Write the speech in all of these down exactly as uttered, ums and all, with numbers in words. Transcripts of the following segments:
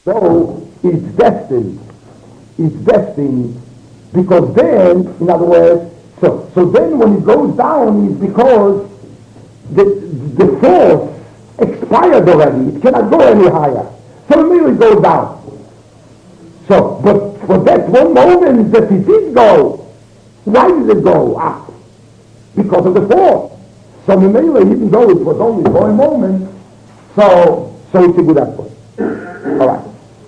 So it's destined. It's destined because then, in other words, so so then when it goes down, it's because the the force expired already. It cannot go any higher. So immediately it goes down. So, but for that one moment that it did go, why did it go up? Because of the force. So immediately, even though it was only for a moment, so so it's a good approach. All right.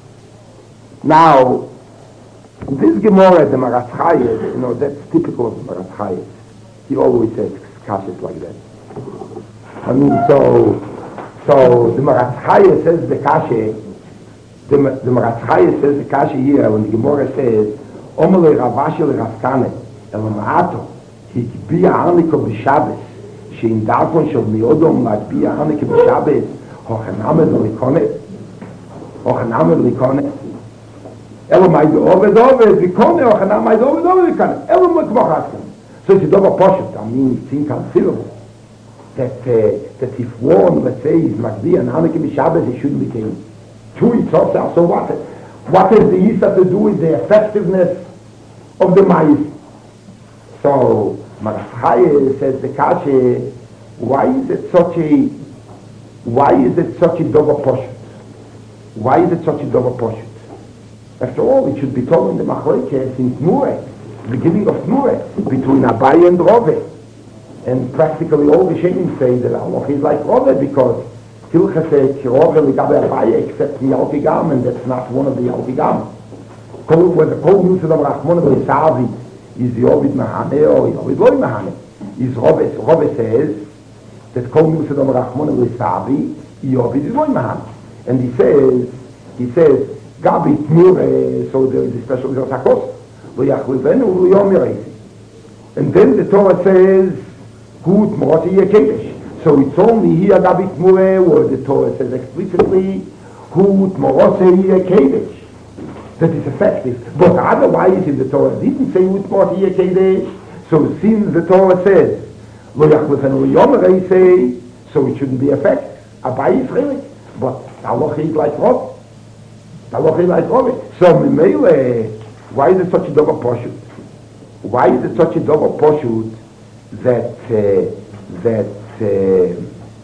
Now, this Gemara, the Maras Chayes, you know, that's typical of the Maras Chayes. He always says kashas like that. I mean, so, so the Maras Chayes says the kasha, the, the Maras Chayes says the kasha here, when the Gemara says, Omele Ravashi le Raskane, El Maato, Hikbiya Hanukkah b'Shabbos, Shein Darkon Shel Miodom, Lakbiya Hanukkah b'Shabbos, Hochanamed Likone, Hochanamed Likone, Elo Maid Oved Oved Likone, Hochanam Maid Oved Oved Likone, Elo Mekmochaskan. So it's a double poshut, I mean, it's inconceivable that, uh, that if one, let's say, is Makbi and Hanukkah b'Shabbos, it shouldn't be taken. Two, it's also, so what? What has the Yisa to do with the effectiveness of the Ma'is? So, Maras Chayes says the kasha, why is it such a, why is it such a double poshut? Why is it such a double poshut? After all, it should be told in the Machlokes in Tmureh, the beginning of Tmureh, between Abaye and Rove. And practically all the Shenim say that Allah is like Rove because Hilcha says Rove ligabe Abaye except the Yalkigam, and that's not one of the Yalkigam. When the Kol Yusudam Rachmon B'Savi is the Ovid Mahane or the Ovid Loy Mahane, is Rove, Rove says that Kol Yusudam Rachmon B'Savi is Ovid Loy Mahane. And he says, he says, Gabi Tmureh, so there is a special Zakos, and then the Torah says, Gut Morati Yekedesh. So it's only here Gabi Tmureh where the Torah says explicitly, Gut Morati Yekedesh. That is effective. But otherwise in the Torah didn't say Gut Morati Yekedesh. So since the Torah says, Lo Yachlefenu Yomerei say, so it shouldn't be effective. Abai is really. But Allah is like what? Allah is like what? So Mimele, why is it such a double poshut? Why is it such a double poshut that uh, that uh,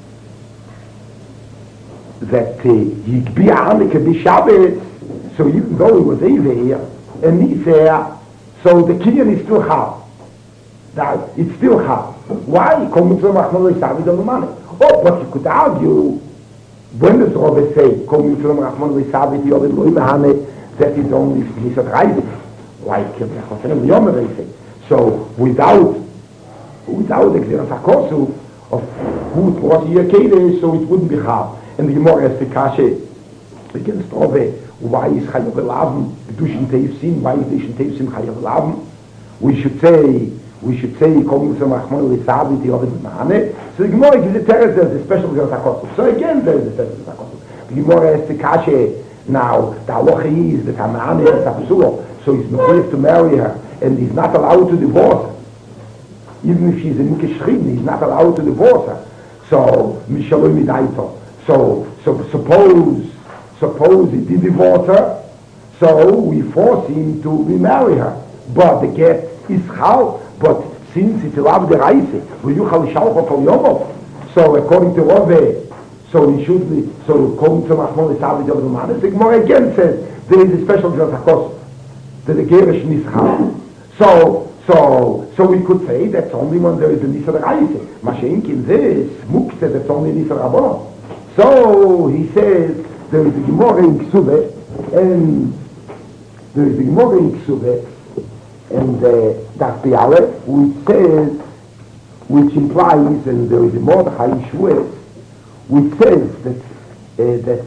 that Yikbi Hanukkah b'Shabbos? So even though it was over here and he's there, so the Kinyan is still hard. That it's still hard. Why? Oh, but you could argue. When does Rove say, Kom Yisrael Rachmon V'Savit Yovid Loy Mahane, that is only Nisat Reisig, like Chosenem Yomer say. So without, without Exerat HaKosu of Gut Morati Yekedesh, so it wouldn't be hard. And the Gemara has the kasha against Rove, why is Chayav Elavim, Kedushin Teivsim, why is Kedushin Teivsim Chayav Elavim? We should say, we should say, Kom Yisrael Rachmon V'Savit Yovid Mahane. So the Gemara gives a teretz, there's a special Exerat HaKosu. So again, there's a special Exerat HaKosu. The Gemara has the kasha, now, the halacha is that Haman is Sapsur, so he's not to marry her, and he's not allowed to divorce her. Even if she's a Nikeshrin, he's not allowed to divorce her. So, Mishaloi Midaito. So, so suppose, suppose he did divorce her, so we force him to remarry her. But the get is Chal, but since it's allowed the Reise, will you Chal Shalcha Kol Yomov? So, according to Rove, so he should be, so come to Machmon Esavi Yovid Mahanes. The Gemara again says there is a special Exerat HaKosu, that the Gerish Nishchal. So, so, so we could say that's only when there is a Nisar Reise. Mashenk in this, Muk says that's only Nisar Rabbanon. So he says there is a Gemara in Ksube, and there is a Gemara in Ksube, and uh, that's the Aleph, which says, which implies, and there is a Mordechai Yishwez, which says that uh, that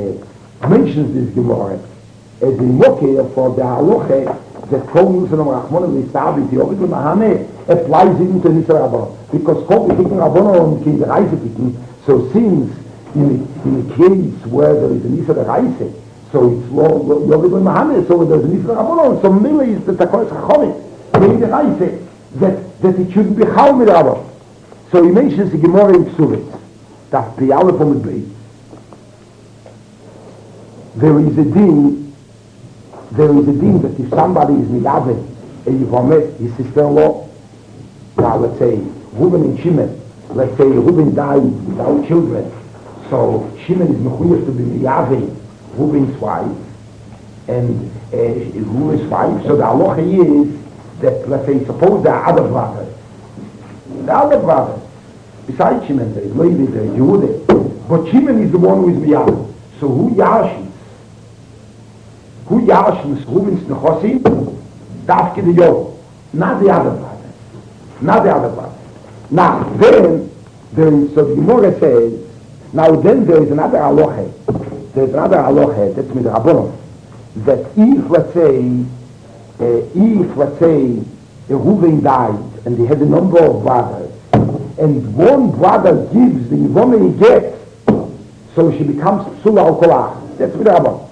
uh, mentions this Gemara as a mocker for the halacha that Kol Yisrael Rachmon V'Savit Yovid Mahane applies even to Nisar Rabbanon, because Kol Yisrael Rabbanon can the Reise picken. So since in a, in a case where there is a Nisar Reise, so it's Yovid Mahane, so there's a Nisar Rabbanon. So Mila is the Takoyes Chachamim in the Reise that that it shouldn't be Chal Mit Rabbanon. So he mentions the Gemara in Ksuvit. Das Piale von mit Beis. there is a din, there is a din that if somebody is miyave, a yivamet, his sister-in-law, now let's say, Reuben and Shimon, let's say Reuben died without children, so Shimon is mechuyev to be miyave, Reuben's wife, and uh, Reuben's wife, so the halacha is that, let's say, suppose there are other brothers, the other brothers, besides Shimon, there is Levi, there is Yehuda, but Shimon is the one who is miyave. So who yashis? Who yashis Reuben's nechosim? Dafke the Yov, not the other brothers, not the other brothers. Now then, there is, so the Gemara says, now then there is another halacha, there is another halacha, that's with Rabbanon, that if, let's say, uh, if, let's say, a Reuben died and he had a number of brothers, and one brother gives the woman he gets, so she becomes psula al kolach. That's with Rabbanon.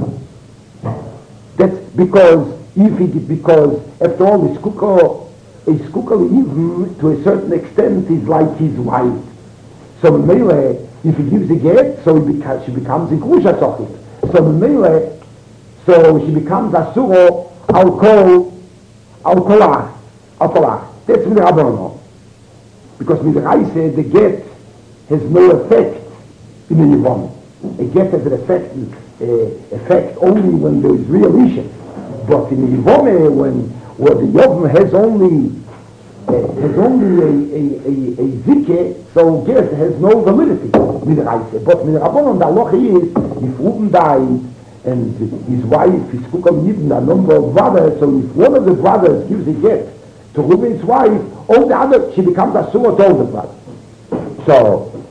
That's because if it, because after all, his kukah, his kukah even to a certain extent is like his wife. So Mele, if he gives a get, so he beca- she becomes a grusha sochit. So Mele, so she becomes asuro al kol al kolach al kolach. That's with Rabbanon. Because Midrash said the get has no effect in the Yevon. A get has an effect, uh, effect only when there is real issue. But in the Yevon, when where the Yevon has only uh, has only a a a, a zike, so get has no validity. Midrash said. But Midrash the halacha is if Reuben died and his wife, his kukam Yibn, a number of brothers, so if one of the brothers gives a get to Reuben's wife, all the other, she becomes a surah to all the brothers. So,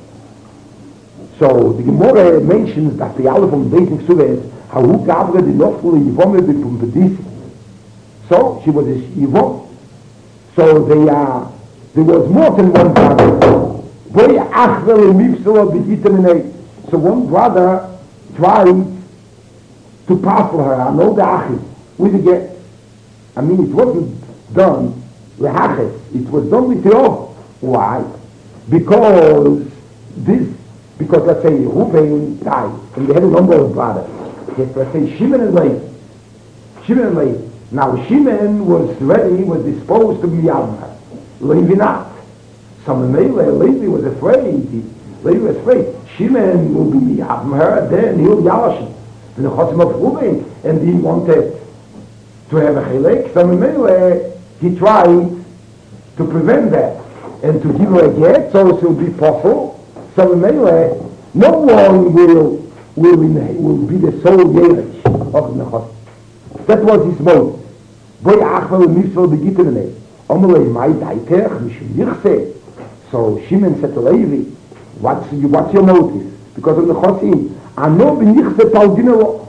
so the Gemara mentions that the Aleph from Beit Miksuv is how who Gavra did not fully Yivome from Bedisi. So she was a Yivome. So they are, there was more than one brother. Boy Achvel Mivsula Begitamine. So one brother tried to parcel her, I know the Achim, with the get. I mean, it wasn't done. It was done with Teov. Why? Because this, because let's say Reuben died, and they had a number of brothers. Let's say Shimon and Levi. Shimon and Levi. Now Shimon was ready, was disposed to be Yavna. Levi not. Some Mele, Levi was afraid. He, Levi was afraid. Shimon will be Yavna her, then he'll Yalash. The Nechosim of Reuben, and he wanted to have a Chilek. Some Mele, he tried to prevent that and to give her a get, so it will be possible. So anyway, no one will will, in, will be the sole Yerich of the Nechot. That was his motive. Boy Achvel Mifsel Begitene. Omelei Mai Daitech Mishum Yichse. So Shimon said to Levi, what's, what's your motive? Because of the Chosim. Ano b'nichse Palginelo.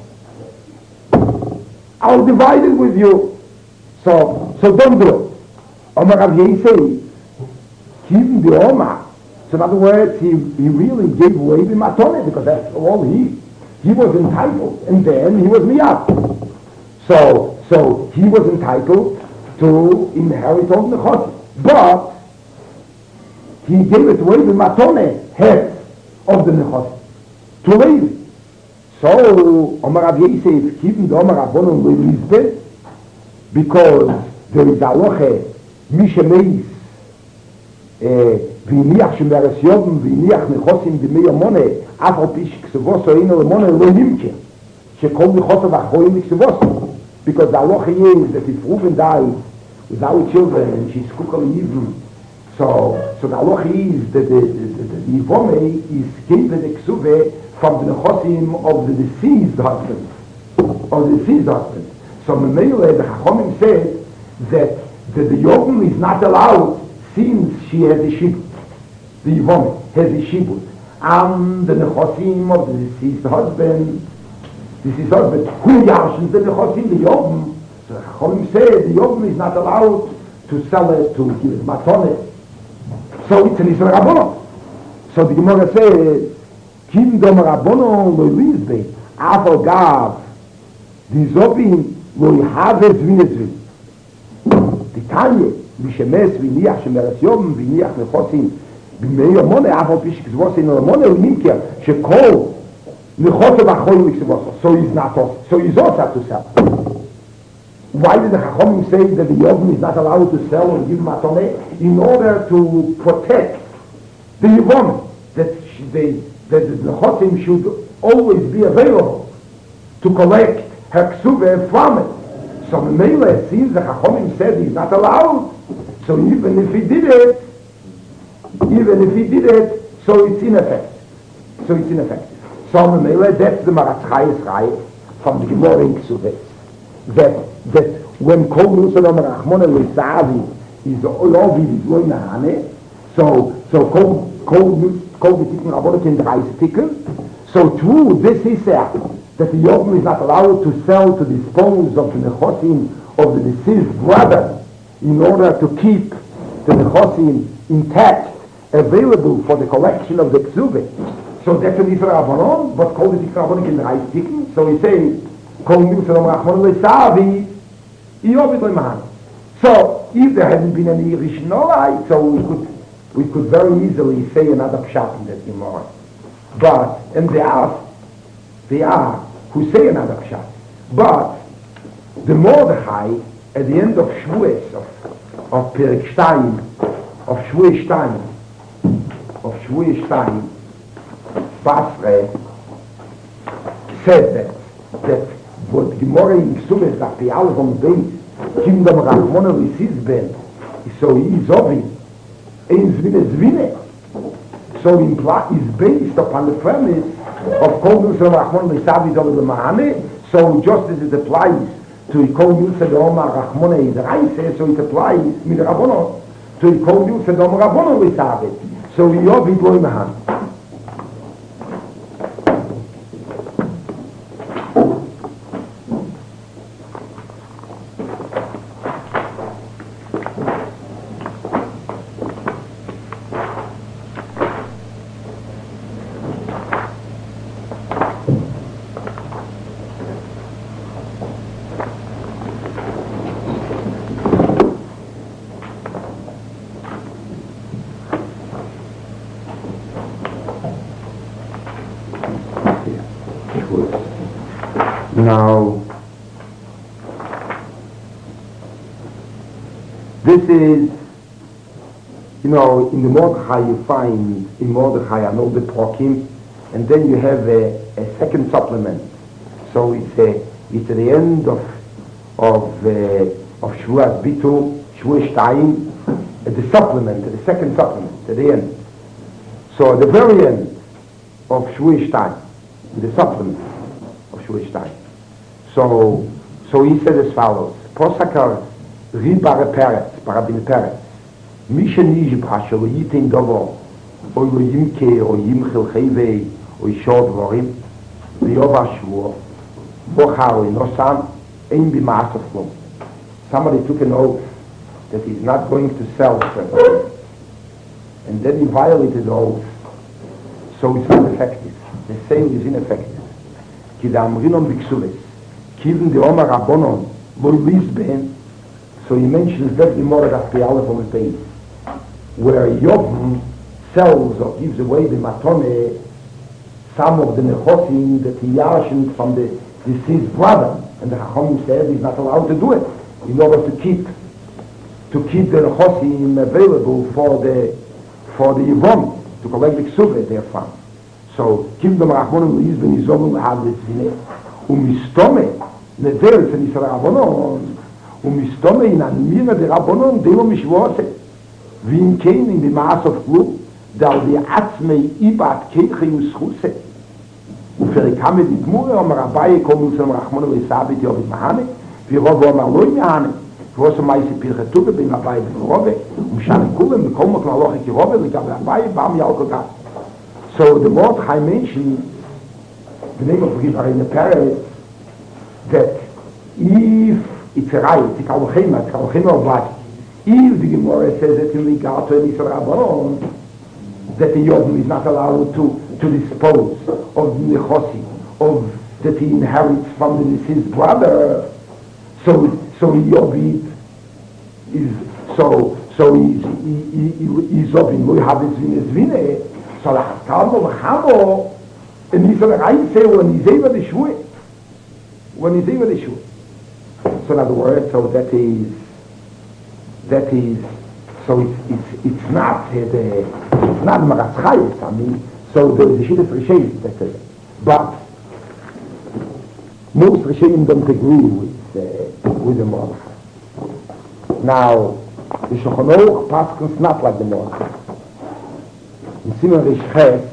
I'll divide it with you. So, so don't do it. Omar Rav Yisei, Kivin the Omar. So in other words, he, he really gave away the matone because that's all he, he was entitled. And then he was miyab. So, so he was entitled to inherit all the chos. But he gave it away the matone, head of the nechos, to Levi. So Omar Rav Yisei, Kivin the Omar Rabbonon Levi, because there is halacha mishemeis v'iniach shemeres yovim v'iniach nechosim b'mei amone af al pi sheksevoso eino lemone lo nimke shekol nechosav achroim b'ksevoso, because the halacha is that if Reuben died without children and she's kukal yivim, so so the halacha is that the the, the, the yivome is given the ksuve from the nechosim of the deceased husband, of the deceased husband. So Memele, the Chachomim said that the, the Yovim is not allowed since she has a shibut. The Yivome has a shibut. And the Nechosim of the deceased husband, deceased husband, who yashins the Nechosim, the Yovim. So the Chachomim said the Yovim is not allowed to sell it, to give it matone. So it's an Israel Rabbono. So the Gemara says, Kim dom Rabbono lo yizbe, afal gav, the Zobin, lo yhaves vinezvin. The Tanya, Vishemes, Viniach, Shemeres Yom, Viniach, Nechosim, B'mei Amone, Afal Pishik Zvos, In Amone, Ulimkia, Shekol, So he's not also, so he's also to sell. Why did the Chachamim say that the Yovim is not allowed to sell and give matone? In order to protect the Yevon, that the that the Nechotim should always be available to collect her ksuve from it. So Mele, it seems the Chachamim said he's not allowed. So even if he did it, even if he did it, so it's ineffective. So it's ineffective. So Mele, that's the Maratz Chayes Rai from the Gemara in Ksuve. That that when Kol Musalom Rachmona Leisavi is the Olovi is going to so so Kol Kol Kol V'Tikun Rabbanon in the Reisetikel. So true, this is uh, that the Yovim is not allowed to sell, to dispose of the Nechosim of the deceased brother in order to keep the Nechosim intact, available for the collection of the Ksube. So that's an Yisrael Rabbanon, but Kol V'Tikun Rabbanon in the Reisetikel. So he's saying Kol Musalom Rachmona Leisavi So if there hadn't been any Rishonolai, so we could we could very easily say another pshat in that Gemara. But and there are there are who say another pshat. But the Mordechai at the end of Shavuos of of Perek Shtayim of Shavuos Shtayim of Shavuos Shtayim Basre said that that what Gemara in Ksubes that the Alef on the base Kingdom Rachmona Lisizben so he is obvious Ein Zvine Zvine so imply is based upon the premise of Kol Nusra Rachmona Lisavi Dov Mahane so just as it applies to Kol Nusra Doma Rachmona Izraise so it applies with Rabbonon to Kol Nusra Doma Rabbonon Lisavi so he obvious Loi Mahane. Now, this is, you know, in the Mordechai you find, in Mordechai I know the Prokim, and then you have a, a second supplement. So it's a, it's at the end of of uh, of Shavuos Bitul, Shavuos Shtayim, at the supplement, at the second supplement, at the end. So at the very end of Shavuos Shtayim, the supplement of Shavuos Shtayim. So, so he said as follows: Posakar Ribare Peretz, Barabin Peretz, Mishen Nijib Hashel Yitin Dovo, Oy Lo Yimke, Oy Yimchel Chevei, Oy Shod Vorim, V'Yova Shvuo, Bochar Oy Nosam, Ein B'Maas of Klum. Somebody took an oath that he's not going to sell something, and then he violated the oath, so it's not effective. The sale is ineffective. Ki da Amrinon B'Ksules. Kiven the Omar Rabbonon, Loi Lisben, so he mentions that the Gemara that the Aleph on the page, where Yovim sells or gives away the Matone, some of the Nechosim that he yashened from the deceased brother, and the Chachamim said he's not allowed to do it, in order to keep, to keep the Nechosim available for the, for the Yevon, to collect the Ksuvah therefrom. So, Kiven the Rabbonon, Loi Lisben, Yizomim, Had Litzvine, Umistome, נדל של ישראל רבונון ומסתומא אין הנמירה דה רבונון דלו משבועסה ואם כן אם במעש כלום דל די עצמי איבד כיחי וסחוסה ופרקמא דגמורה אומר רביי כל מוסלם רחמונה ויסעבית יוביד מהנה ורוב אומר לא מהנה ועושה מייסי פרחתובה בין רביי ורובה ומשנה כולם בכל מקום הלוכי כרובה לגבי רביי בעם ילכו גס. So the Mordechai mentioned the name of Ribare in the Paris that if it's a right, it's a kalchema, it's a kalchema of what? If the Gemara says that in regard to an Yisrael Rabbanon, that the Yodin is not allowed to, to dispose of the Nechosi, of that he inherits from the deceased brother, so so Yobid is so so he's he, he, he's of in Lo Havitz Vine Zvine, so the Hakamo L'Chamo And he said, I say, when he's able to show it, when he's able to show it. So in other words, so that is, that is, so it's, it's, it's not, uh, the, it's not Maraschayis, I mean, so there is a shit of Rishaim, that's it. But most Rishaim don't agree with, uh, with the Mordechai. Now, the Shulchan Aruch Paskins not like the Mordechai. In Siman Reish Ches,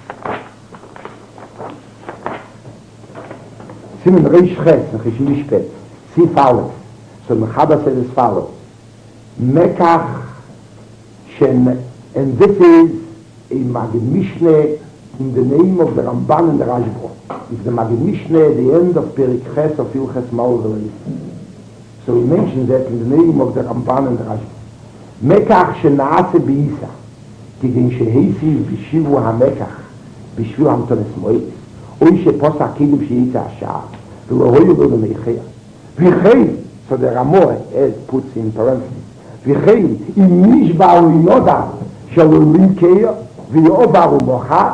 Siman Reish Ches, in Cheshivah Mishpet, see follows. So Mechaba says as follows. Mekach Shen, and this is a Magid Mishneh in the name of the Ramban and the Rashba. It's the Magid Mishneh at the end of Perik Ches of Ilches Maor. So he mentions that in the name of the Ramban and the Rashba. Mekach Shen Naase Beisa, Kigen Sheheisi Bishivu HaMekach, Bishivu HaMtones Moitz, Oy Sheposa Kidim Sheitza Ashar, V'lohoyu Lo Meichea. V'chein, so the Ramor puts in parentheses, V'chein, im Nishbaru Yoda, Shalom Keir, V'yobaru Mocha,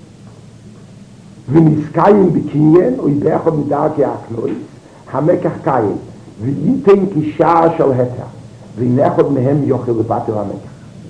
V'niskayim B'kinyen, Oy Bechod Midarki Aknois, HaMekach Kayim, V'yiten Kishar Shal Heter, V'nechod Mehem Yochel Levatel HaMekach.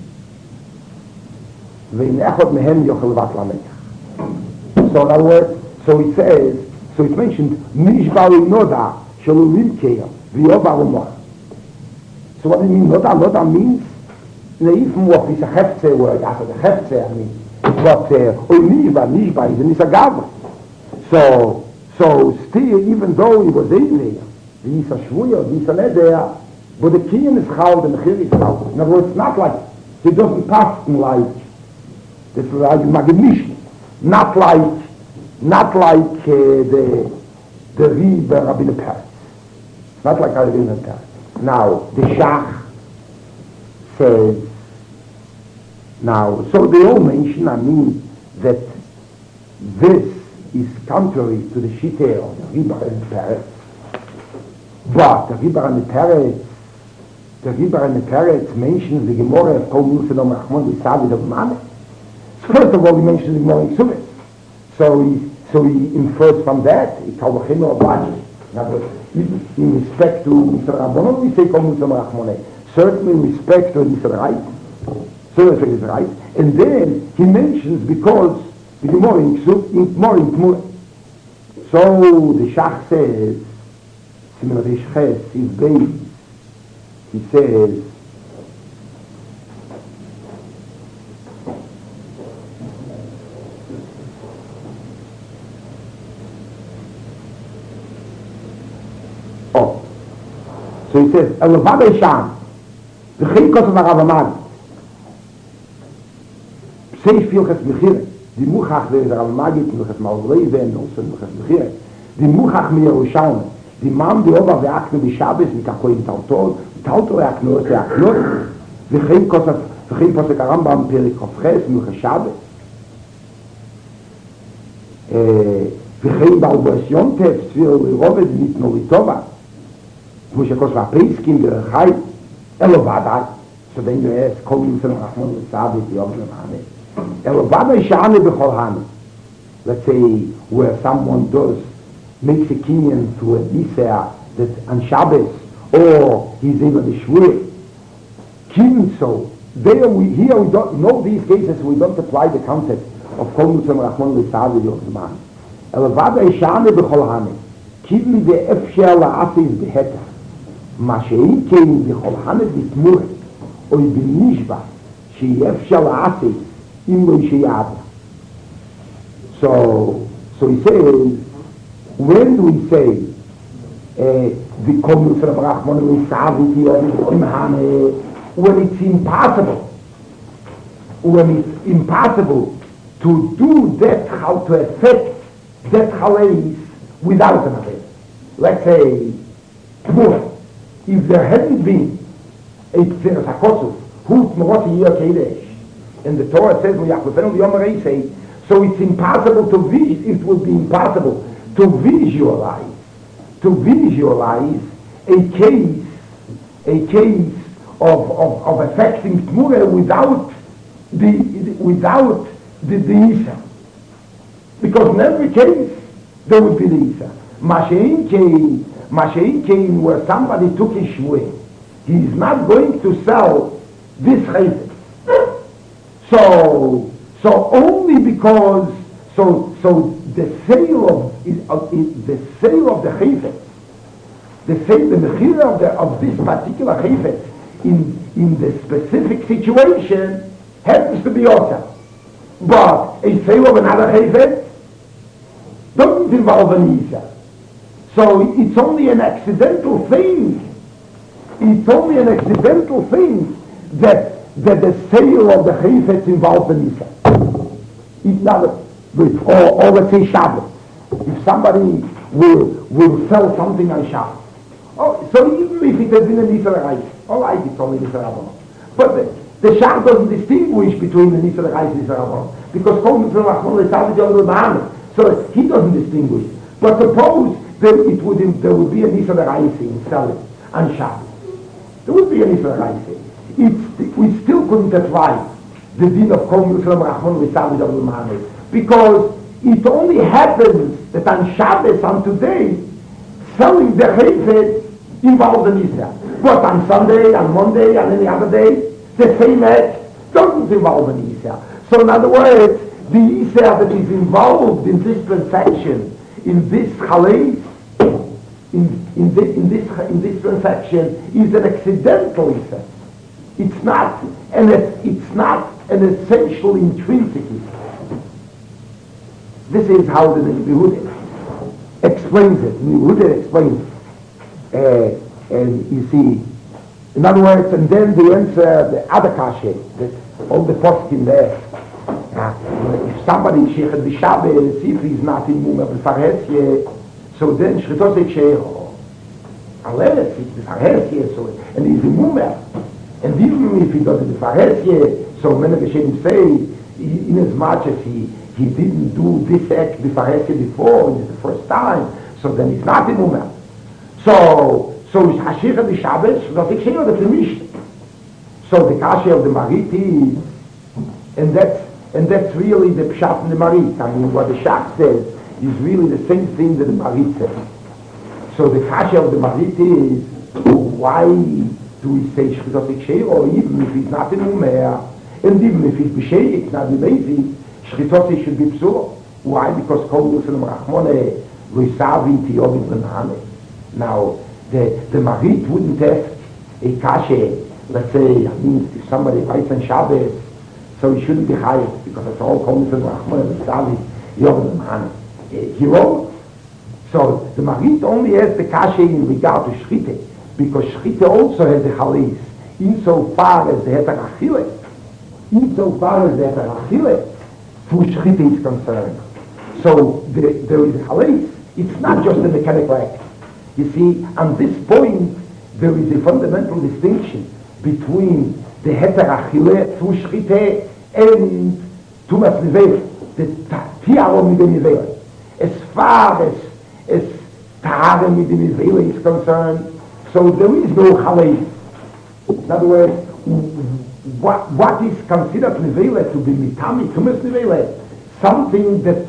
V'nechod Mehem Yochel Levatel HaMekach. So in other words, so it says, so it's mentioned, Nishbaru Yoda, Shalom Keir, V'yobaru Mocha. So what do you mean? Noda, Noda means Neif Moch, it's a Heftze word, after the Heftze, I mean. But, uh, oh, Nishba, Nishba is a Nisagav. So, so still, even though he was in there, the Isa Shvuya, the Isa Neder, but the Kiyan is Chal, the Mechir is Chal. In other words, it's not like, he doesn't pass in like, this is like Magid Mishneh. Not like, not like uh, the, the Rib Rabbeinu Peretz. Not like Rabbeinu Peretz. Now, the Shach says, now, so they all mention, I mean, that this is contrary to the Shittah of the Ribar and the Peretz. But the Ribar and the Peretz, the Ribar and the Peretz mentions the Gemara of Kol Milsa no Machmon V'Savid of Mane. So first of all, he mentions the Gemara in Suvet. So he, so he infers from that, he called the Chino of Lajis. In other words, in respect to Mister Rabbanon, we say Kol Milsa no Machmon. Certainly in respect to Mister Right. So that is right. And then he mentions because the Gemara in Gemara in Tmur. So the Shach says, Siman Reish Ches, his base, he says, oh, so he says, Elavada Sham, the Chikos of Aravamad. Sei Filchas Mechire, die Muchach, der ist Ravamagit, Muchas Maulreive, und also Muchas Mechire, die Muchach mir Yerushalme, die Mann, die Ober, der Akne, die Shabbos, mit Kakoin Tautor, Tautor, der Akne, der Akne, וכן פוסק הרמב"ם פרק חופכס, Muchas Shabbos, וכן בעובס יונטף, ספיר ורובד, ניתנו לטובה, כמו שכוס והפריסקים, דרכי, אלו ועדי, so then you ask, Kol Milsa no Machmon V'Savid, Yom Lemane. Let's say where someone does makes a kinyan to a Isser that on Shabbos or he's able to shvur kin so there we here we don't in all these cases we don't apply the concept of Kol Milsa no Machmon V'Savid Yom Lemane. Elvada Ishane B'Chol Hane Kivli ve'efsher la'asis beheter ma she'in kein B'Chol Hane B'Tmure oy b'nishba she'efsher la'asis So, so he says, when do we say, the Kol Milsa no Machmon V'Savid, when it's impossible, when it's impossible to do that, how to affect that halais without an halais. Let's say, if there hadn't been a Tzeres HaKosuf, who T'morot Yir Kedesh, and the Torah says, so it's impossible to vis- it would be impossible to visualize, to visualize a case, a case of, of, of affecting Tmura without the, without the, the Isa. Because in every case, there would be the Isa. Mashein Kain, Mashein Kain, where somebody took his shvuah, he is not going to sell this chayfetz. So, so only because, so, so the sale of, is, of is, the sale of the chayfetz, the sale, the mechira of the of this particular chayfetz in in the specific situation happens to be also. But a sale of another chayfetz doesn't involve an isa. So it's only an accidental thing. It's only an accidental thing that that the sale of the chayfetz involves an isa. It's not, or, or let's say Shabbos. If somebody will will sell something on Shabbos, oh, so even if it has been an isa l'rais, all right, it's only an isa l'rabbanon. But the, the Shach doesn't distinguish between an isa l'rais and isa l'rabbanon, because so he doesn't distinguish. But suppose there it would there would be an isa l'rais in selling on Shabbos. There would be an isa l'rais. It's we still couldn't apply the din of Kol Yisrael Rachman L'Savid of L'Manet, because it only happens that on Shabbos, on today, selling the chayfetz involves an Isa. But on Sunday, on Monday, on any other day, the same act doesn't involve an Isa. So in other words, the Isa that is involved in this transaction, in this chalais, in, in, the, in, this, in this transaction, is an accidental Isa. It's not, and it's, it's not an essential intrinsic Isa. This is how the Yehuda explains it. Yehuda explains it. Uh, and you see, in other words, and then the answer, the other kashe, that all the poskim there. Uh, if somebody shechet b'Shabbos, if he's not in Mumah b'Farhesye, so then shritosek she'ero. Unless it's b'Farhesye, so and he's in Mumah, and even if he doesn't b'Farhesye, so many Geshem say, in as much as he he didn't do this act b'Farhesye before, it's the first time, so then he's not in Mumah. So, so it's Hashirah b'Shabbos, shritosek she'ero, that's the Mishnah. So the kashe of the Marit is, and that's and that's really the pshat in the Marit. I mean, what the Shach says is really the same thing that the Marit says. So the kashe of the Marit is, why do we say shritosek she'ero, even if he's not in Umer, and even if he's b'sheik, not lazy, shritosek should be psur. Why? Because kol yusel rachmone loisavi tiyovim b'nane. Now, the the Marit wouldn't ask a kashe. Let's say, I mean, if somebody writes on Shabbos, so he shouldn't be hired, because it's all comes from Rahman and Savi, Yom and He wrote. So the Marit only has the kashe in regard to Shchite, because Shchite also has the Chalis, insofar as the Heter Achille, insofar as the Heter Achille, through Shchite is concerned. So the, there is Chalis. It's not just a mechanical act. You see, on this point, there is a fundamental distinction between the Heter Achille through Shchite and Tumas Nivela, the Tiara mit dem Nivela. As far as, as Tahara mit dem Nivela is concerned, so there is no Chalais. In other words, what, what is considered Nivela to be Mitami, Tumas Nivela, something that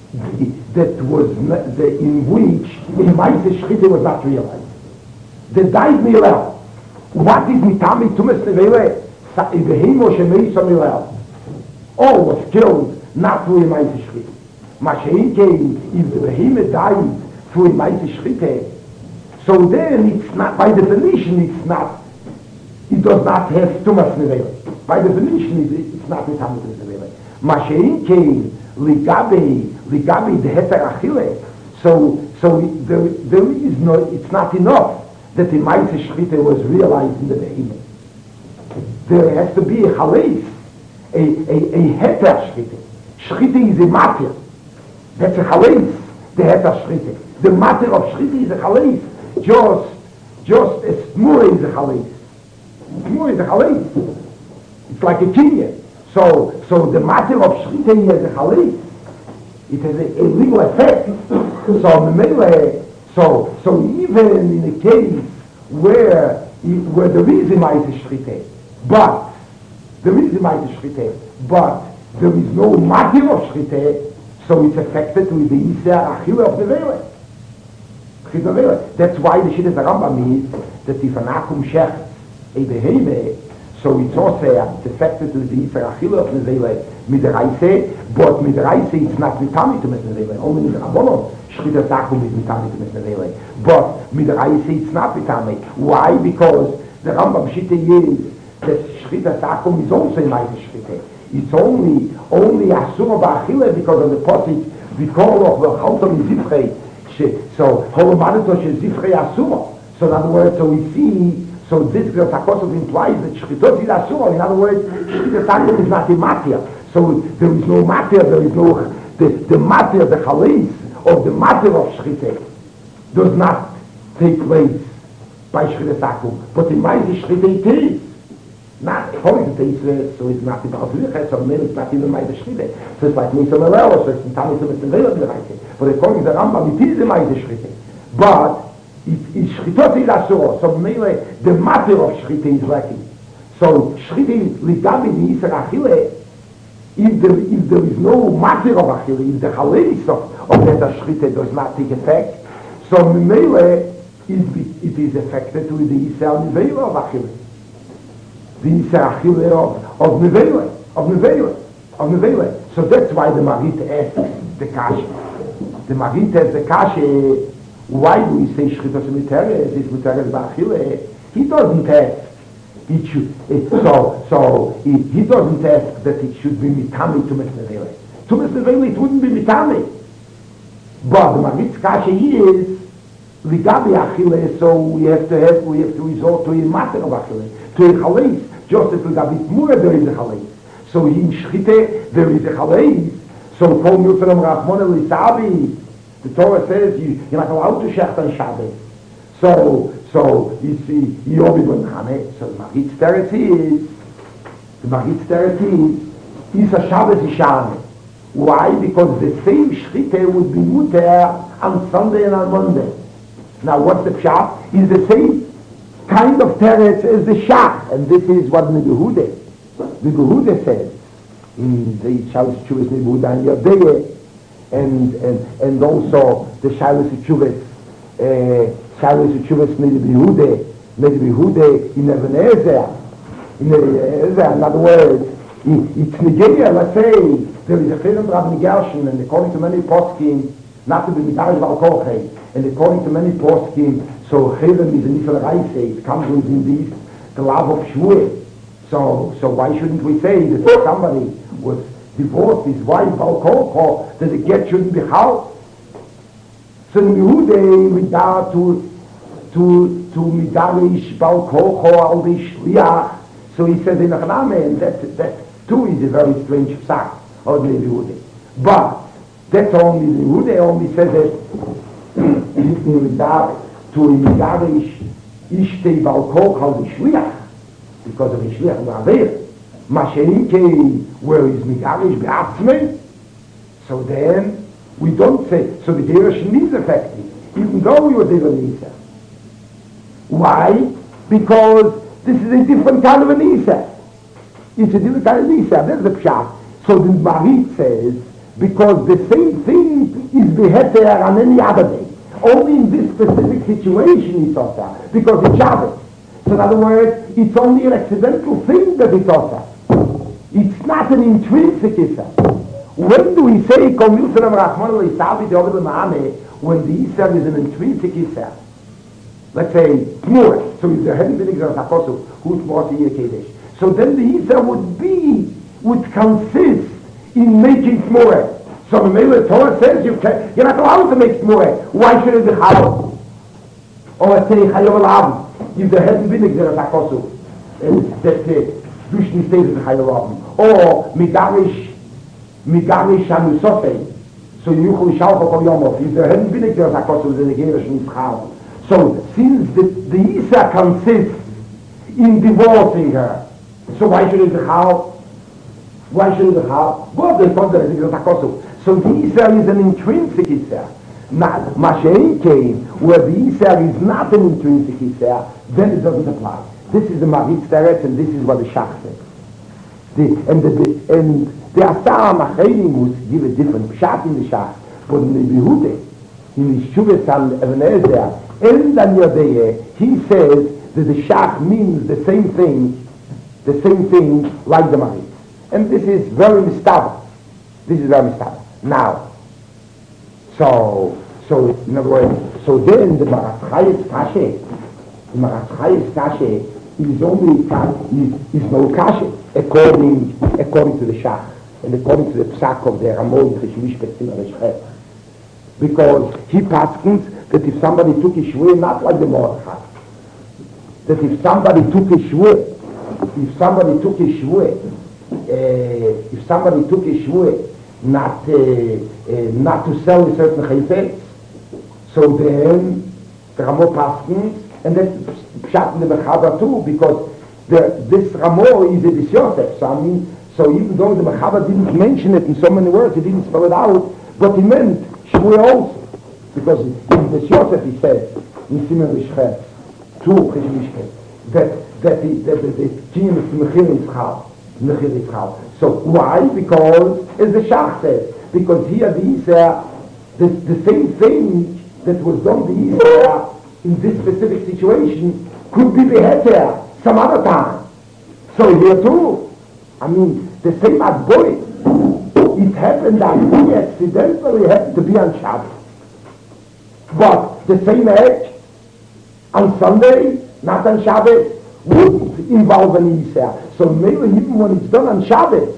that was not, the, in which in Maise Shchite was not realized. The died Milel. What is mitami tumas nevele? Behemo shemei samilel. All was killed not through a ma'ase shchite. Mashein came, if the behemoth died through a ma'ase shchite, so then it's not, by definition, it's not, it does not have tumas nevele. By definition, it's not mitami tumas nevele. Mashein came, ligabe, ligabe the heter achille. So, so there, there is no, it's not enough that the Maise Shchite was realized in the behemoth. There has to be a Chalais, a, a, a Heter Shchite. Shchite is a matter. That's a Chalais, the Heter Shchite. The matter of Shchite is a Chalais, just, just as Tmura is a Chalais. Tmura is a Chalais. It's like a kinyan. So, so the matter of Shchite is a Chalais. It has a, a legal effect. So, So, so even in a case where where there is a Maise Shchite, but there is a Maise Shchite, but there is no matter of Shchite, So it's affected with the Yisrael Achille of the Vele. That's why the Shidduch Rambam is that if an Akum Shecht a Beheme, so it's also it's affected with the Yisrael Achille of the Vele Midraise, but Midraise it's not Mitami to Midraise, only Midrabonon Shidduch Akum is Mitami to Midraise. But Midraise it's not Mitami. Why? Because the Rambam Shitte is that Shidduch Akum is also in Meise Shritte. It's only only Asura Ba'achille because of the posik Vikor of the Chalton Zifrei. So Holomanito she Zifrei Asura. So in other words, so we see, so this Takosov implies that Shchitot is Asura. In other words, Shchitot Akum is not a matter. So there is no matter, there is no the, the matter, the Chalis of the matter of Shchitot does not take place by Shchitot Akum. But in my Shchitot it is. Not according to Israel, so it's not the Ba'azuliches, so it's not even my Shchite. So it's like Nisa Melelo, so it's not Nisa Melelo, but according to the Rambam, it is the Maide Shchite. But it is Shchitot is Asura, so mainly the matter of Shchite is lacking. So Shchite, Ligabi, the Yisrael Achille, if there, if there is no matter of Achille, if the Chalis of, of that Shchite does not take effect, so mainly it, it is affected with the Yisrael Nivela of Achille. The Yisrael Achille of, of Nivela, of Nivela, of Nivela. So that's why the Marit asks the Kasha. The Marit asks the Kasha, why do we say Shchitos Miteres, is Miteres Ba'achille? He doesn't ask. It should, it, so, so, he, he doesn't ask that it should be Mitami to Nivela. To Nivela it wouldn't be Mitami. But the Marit's Kasha is, Ligabi Achille, so we have to have, we have to resort to a matter of Achille, to a Chalis. Just as Ligabi Tmura there is a Chalis. So in Shchite there is a Chalis. So Kol Milferam Rachmon Elisabi, the Torah says you, you're not allowed to shecht on Shabbos. So, so it's Yobi Ben Chane. So the Maritz Teretz is, the Maritz Teretz is, is a Shabbos Ishane. Why? Because the same Shchite would be muter on Sunday and on Monday. Now what's the pshat? Is the same kind of teretz as the shach, and this is what the Behude, the Behude says in the Shalos Chuvas Nebuda and Yodeye, and and and also the Shalos Chuvas, Shalos Chuvas Nebuda, Nebuda in Ebenezer, in Ebenezer. In other words, it's Nigeria. Let's say there is a film of Rabbi Gershon, and according to many poskim, not to be mitarish balkoche, and according to many poskim, so Chilem is a Nifel Reise, it comes within these, the love of Shmuel. So, so why shouldn't we say that if somebody was divorced his wife, balkoche, that the get shouldn't be how? So in Yehude, with that to, to, to midarish balkoche, all the shliach, so he says in Achname, and that, that too is a very strange psak, of the Yehude. But, that's only the Yehude only says that with that to imigarish ishtei balkoch al the shliach, because of the shliach ba'aver, masheinke, where is migarish be'atzmei, so then we don't say, so the derashim is effective, even though we were doing Nisa. Why? Because this is a different kind of a Nisa. It's a different kind of Nisa, that's the pshat. So the Marit says, because the same thing is beheter on any other day. Only in this specific situation it's also, because it's Shabbos. So in other words, it's only an accidental thing that it's also. It's not an intrinsic Issa. When do we say, when the Issa is an intrinsic Issa? Let's say, Tmur. So if there hadn't been a Apostle, who's more to Kedesh. So then the Issa would be, would consist in making Tmur. So the Mele Torah says you can, you're not allowed to make Tmureh. Why should it be Chayov? Or let's say Chayov al-Avim. If there hadn't been a Gzerat HaKosu, that Dushni stays in Chayov al-Avim. Or Migarish, Migarish Hanusofei. So Yuchel Shalcha Kol Yomov. If there hadn't been a Gzerat HaKosu, then the Gerish Nitzchav. So since the, the Isa consists in divorcing her, so why should it be Chayov? Why should it be Chayov? Well, they thought that it's a Gzerat HaKosu. So the Yisrael is an intrinsic Yisrael. Not Mashiach came, where the Yisrael is not an intrinsic Yisrael, then it doesn't apply. This is the Maritz Teretz, and this is what the Shach says. The, and the, and the Asar Machenimus give a different shot in the shot, but in the Behude, in the Shuvah San Ebenezer, and then Yodeye, he says that the shach means the same thing, the same thing like the Marit. And this is very mistable. This is very mistable. Now, so, so, in other words, so then the Marat Chayes Kashe, the Marat Chayes Kashe is only, is, is no Kashe, according, according to the shach, and according to the psak of the Ramon Cheshmishpet Simmer. Because he paskins that if somebody took his shvuah, not like the Mordechai, that if somebody took his shvuah, if somebody took his shvuah, uh, if somebody took his shvuah not, uh, uh, not to sell a certain chayfetz, so then the Ramo paskins, and that's pshat in the Mechaber too, because the, this Ramo is a Dis Yosef, so I mean, so even though the Mechaber didn't mention it in so many words, he didn't spell it out, but he meant shvuah also. Because in the Yosef he says, in Simon Rishchet, to Cheshmishket, that, that the, that the, the team is Mechir Yitzchal, Mechir Yitzchal. So why? Because, as the Shach says, because here the Yisrael, the, the same thing that was done the Yisrael in this specific situation could be beheaded some other time. So here too, I mean, the same as boy, it happened that he accidentally happened to be on Shabbat. But the same act on Sunday, not on Shabbat, would involve an Yisrael. So maybe even when it's done on Shabbat,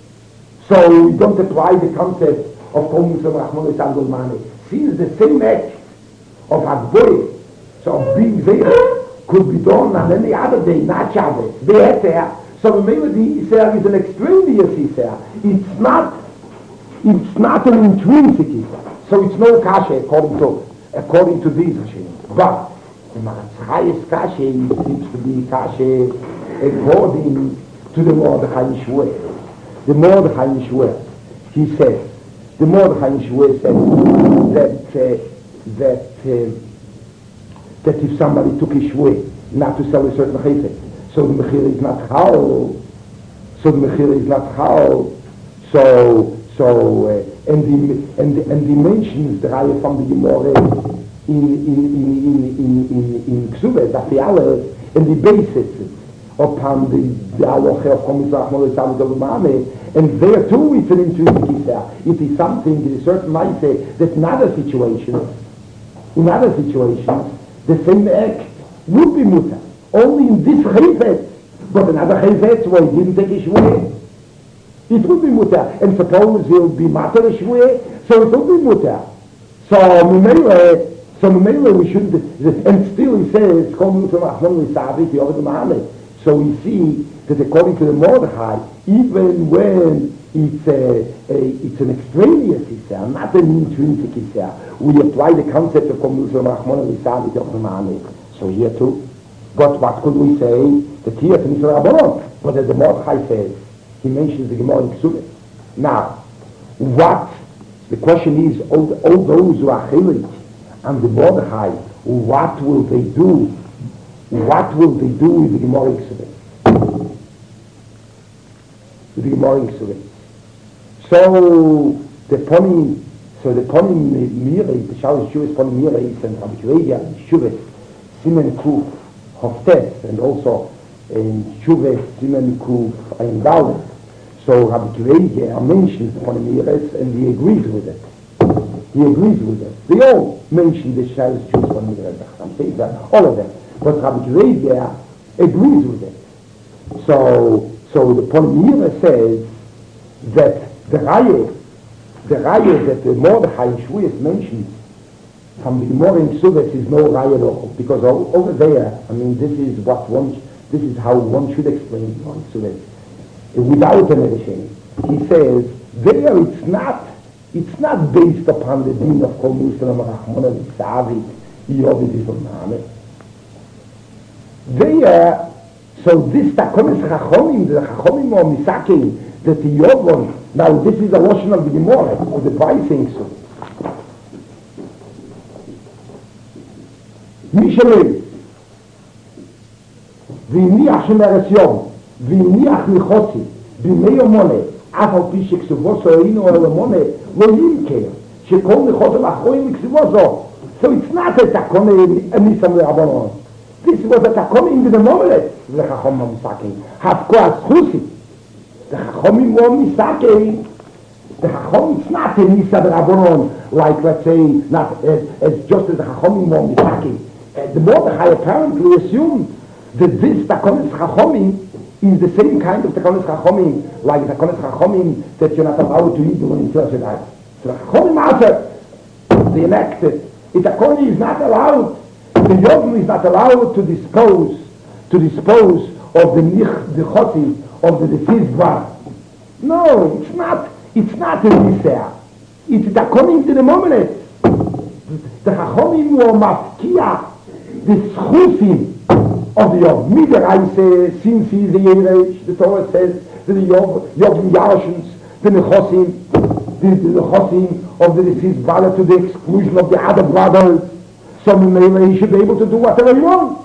so we don't apply the concept of Kol Muslim Rachmon Esandol Mane. Since the same act of Agboy, so of being there, could be done on any other day, not Shabbat. They had there. So maybe the Yisrael is an extraneous Yisrael. It's not, it's not an intrinsic Yisrael. So it's no kasha according to, according to these Rishonim. But the Maratz kasha seems to be kasha according to the Mordechai Yeshua. The Mordechai Yeshua, he says, the Mordechai Yeshua says that uh, that uh, that if somebody took his shvuah not to sell a certain chayfet, so the mechir is not chal, so the mechir is not chal, so so uh, and the and the, and he mentions the raya from the Gemara in in in in in in in Ksubah that the alle and the basis upon the the halacha of Komizach Molisam Mame, and there too it's an intrinsic Yisrael. It is something, it is certain might say that in other situations, in other situations, the same act would be mutter. Only in this chayfetz, but another chayfetz where he didn't take a shvuah, it would be mutter. And suppose he'll be matter a shvuah, so it would be mutter. So Mimele, so Mimele we shouldn't, and still he says, Kol Muslim Rachmon Lisavit Yovad Muhammad. So we see that according to the Mordechai, even when it's a, a it's an extraneous Yisrael, not an intrinsic Yisrael, we apply the concept of Kol Muslim Rachmon Lisavit Yovad Muhammad. So here too. But what could we say? The Tiyat and Yisrael Rabbanon. But as the Mordechai says, he mentions the Gemara in Ksubah. Now, what, the question is, all, all those who are Chilik and the Mordechai, what will they do? What will they do with the Gemara in Ksubah? With the Gemara in Ksubah. So, the Pony, so the Pony Mirei, the Shaul Shuvah Pony Mirei, and Rabbi Kireya, Shuvah, Simen Kuf, Hoftet, and also in Shuvah Simen Kuf Ein Dalet. So Rabbi Kireya mentions the Pony Mirei, and he agrees with it. He agrees with it. They all mention the Shaul Shuvah Pony Mirei. I'm saying that, all of them. But Rabbi Kireya agrees with it. So, so the Pony Mirei says that the Raya, the Raya that the Mordechai Yeshua mentions from the Gemara in Ksubah is no Raya at all, because all, over there, I mean, this is what one, this is how one should explain the Gemara in Ksubah, without an addition. He says there it's not, it's not based upon the din of Kol Muslim Rachmon Lisavit Yovad Muhammad. There, so this Takonis Chachomim, the Chachomim or Misakim, that the Yovon, now this is a lotion of the Gemara, of the pricing so. Mishalei, V'iniach Shemeres Yom, V'iniach Michotzi, בימי המונה, אף על פי שכסובו אינו אל המונה, לא ימכר, שכל נכות לאחרונים מכסובו זו. So it's not a takone Nisam Rabbanon. This was a takone in the moment, the Chachom Misake. Of course, Chusi. The Chachomim were Misake. The Chachom is not a Nisam Rabbanon, like, let's say, not as, as just as the Chachomim were Misake. Uh, the Mordechai apparently assumed that this Takonis Chachomim is the same kind of Takonis Chachomim, like the Takonis Chachomim that you're not allowed to eat when it's Thursday. So the Chachomim also, they enacted. The Takoni is not allowed, the Yom is not allowed to dispose, to dispose of the Nich, the Choti, of the deceased one. No, it's not, it's not a Nisea. It's the Takoni to the moment. The Chachomim were Mafkia, the Schusim of the Yom. Midereise, since he is a Yerech, the Torah says, the Yom, Yom Yarshins, the Nechosim, the, the, the Chosim of the deceased brother to the exclusion of the other brothers. So maybe he should be able to do whatever he wants.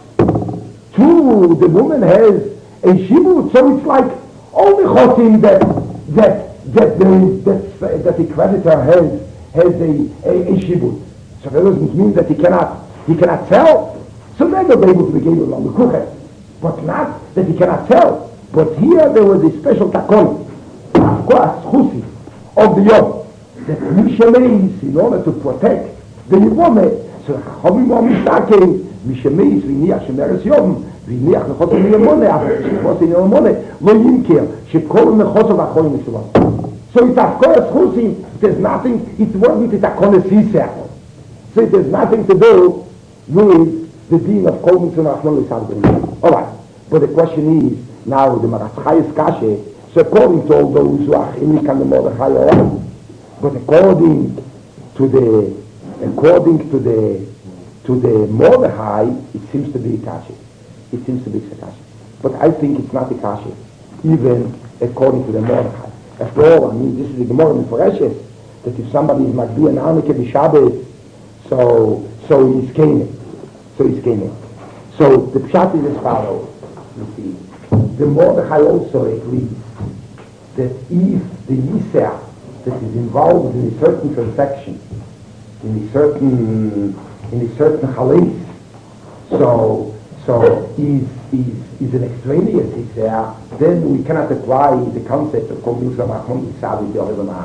Two, the woman has a shibut, so it's like all the Chosim that that that the that, that the creditor has has a, a, a shibut. So that doesn't mean that he cannot he cannot sell. So then they'll be able to be able on the kuchen, but not that he cannot sell. But here there was a special takon, of course, chusi of the yom, that mishameis in order to protect the yivome. So chachamim were mishakein mishameis v'niach shemeres yom v'niach nechosov miyamone nechosov miyamone lo yimker shekol nechosov achoyim mishuvah. So it's of course chusi. There's nothing. It wasn't a takon esisach. So it has nothing to do with the deen of Kol Mitzvah Rachman L'Yisad. All right, but the question is, now the Maraschai is Kashe, so according to all those who are Chilik and the Mordechai, all right, but according to the, according to the, to the Mordechai, it seems to be Kashe. It seems to be Kashe. But I think it's not a Kashe, even according to the Mordechai. After all, I mean, this is the Gemara in Foreshes, that if somebody is Magbi and Arnike B'Shabbat, so, so he's Canaan. So he's Canaan. So the Pshat is as follows. You see, the Mordechai also agrees that if the Yisra that is involved in a certain transaction, in a certain, in a certain Chalis, so, so is, is, is an extraneous Yisra, then we cannot apply the concept of Kol Mitzvah Rachman L'Yisad with the other.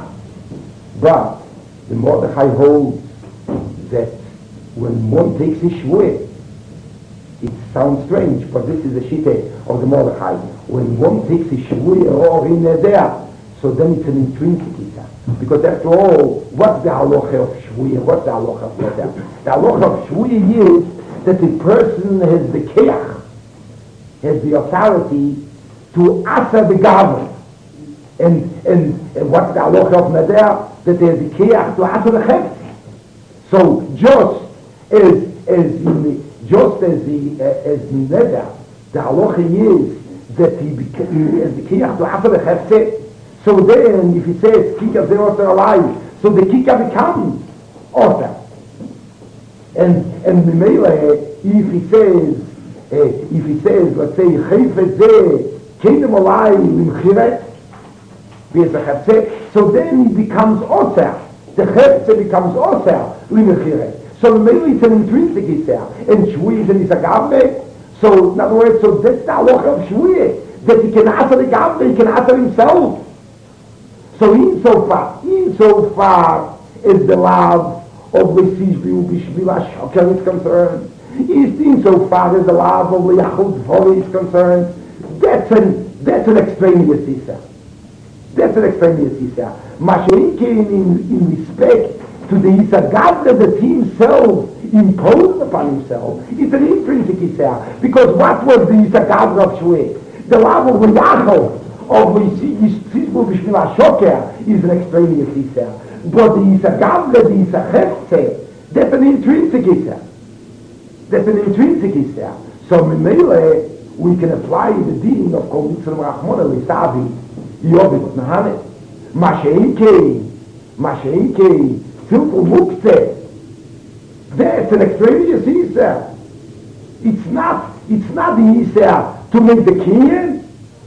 But the Mordechai holds that when one takes a shvuah, it sounds strange, but this is the shita of the Mordechai. When one takes a shvuah or in there, so then it's an intrinsic isa. Because after all, what's the halacha of shvuah? What's the halacha of neder? The halacha of shvuah is that the person has the keach, has the authority to asa the government. And, and, and what's the halacha of neder? That there's the keach to asa the chefetz. So just as as in the, just as the uh, as the neder, the halacha is that he has the kiyach to after the chefetz. So then, if he says kikah they are alive, so the kikah becomes otter. And and the melee, if he says uh, if he says let's say chefetz ze kedem alive in chiret, there's a chefetz, so then he becomes otter. The chefetz becomes otter in chiret. So maybe it's an intrinsic Yisra, and Shvuah is an Yisagavne. So, in other words, so that's the halacha of Shvuah, that he can answer the Gavne, he can answer himself. So insofar, insofar as the love of L'Sishvi U'Bishvila Shoker is concerned, is insofar as the love of L'Yachud Voli is concerned, that's an, that's an extraneous Yisra. That's an extraneous Yisra. Mashiach in, in respect to the Yisagavre that he himself imposed upon himself, it's an intrinsic Yisra. Because what was the Yisagavre of Shvuah? The love of L'Yachud, of Yisbu B'Shvil HaShoker, is an extraneous Yisra. But the Yisagavre, the Yisachefze, that's an intrinsic Yisra. That's an intrinsic Yisra. So, Memele, we can apply the deen of Kol Mitzvah Rachman L'Yisad Yobit Nahanet. Masheike, Masheike, simple muktzeh. That's an extraneous Yisra. It's not, it's not the Yisra to make the kinyan.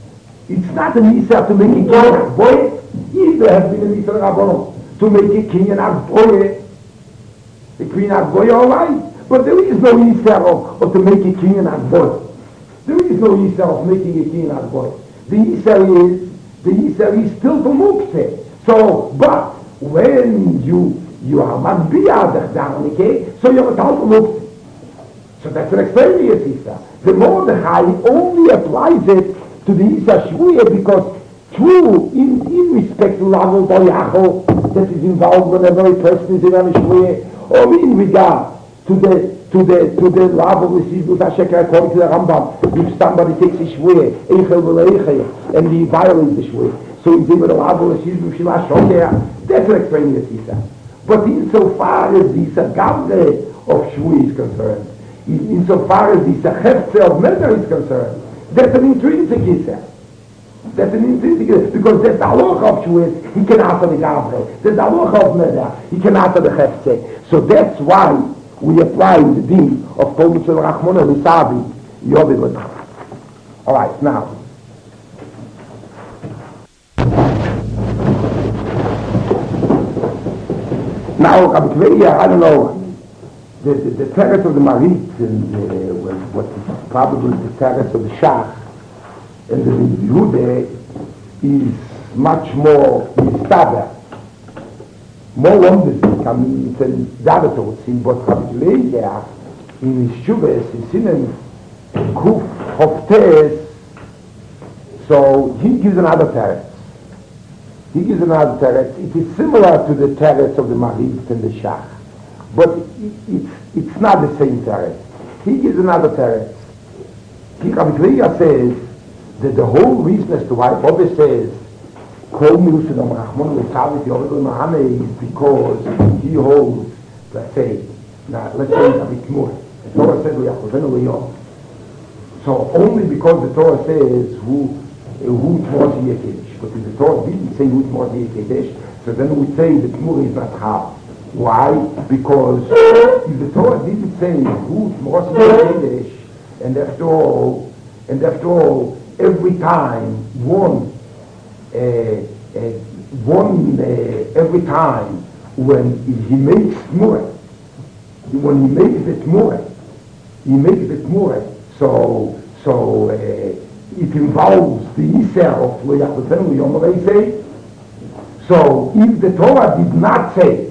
It's not a Nisa to make a Kinyan Boy. If there has been a Nisa Rabbanon to make a Kinyan Boy, the Kinyan Boy, all right. But there is no Nisa of, of to make a Kinyan Boy. There is no Nisa of making a Kinyan Boy. The Nisa is, the Nisa is still to Mukse. So, but when you you are Magbiya the Darnike, so you're a Tal Mukse. So that's an extraneous Isa. The Mordechai only applies it to the Isa Shvuya because true, in, in respect to Lavel Boyachel, that is involved whenever a person is in a Shvuya, or in regard to the to the to the Lavel Resibus Hasheker according to the Rambam, if somebody takes a Shvuya, Eichel V'Leichel, and he violates the Shvuya, so he's able to Lavel Resibus Shema Shoker, that's an extraneous Isa. But insofar as the Isa Gavre of Shvuya is concerned, insofar as the Sechefze of Meder is concerned, that's an intrinsic Isa. That's an intrinsic Isa, because that's the halacha of Shvuah, he can answer the Gavre. That's the halacha of Meder, he can answer the Chefze. So that's why we apply the din of Tolus el Rachmona Lisavi, Yovid L'Tach. All right, now. Now, Rabbi Kveya, I don't know, The, the, the terrace of the Marit and uh, what is probably the terrace of the Shach and the Yehuda is much more mistaber, more wonderful. I mean, it's an Davatot in what Rabbi in his Shuvas, in Sinan Kuf Hoftes, so he gives another terrace. He gives another terrace. It is similar to the terrace of the Marit and the Shach. But it's, it's not the same terrace. He gives another terrace. Rabbi Kveya says that the whole reason as to why Bobbe says Kol Milusidam Rachmon L'Tzavit Yored L'Mahane is because he holds, let's say, now, let's say Rabbi Kmur. The Torah says L'Yachovenu L'Yom. So only because the Torah says who who Tmor Yekedesh. But if the Torah didn't say who Tmor Yekedesh, so then we say the Kmur is not Chal. Why? Because if the Torah didn't say who Tmor Yekedesh, and after all, and after all, every time one, uh, uh, one, uh, every time when he makes Tmurah, when he makes the Tmurah, he makes the Tmurah, so, so uh, it involves the Yisr of L'Yachvenu Yom Reisei. So if the Torah did not say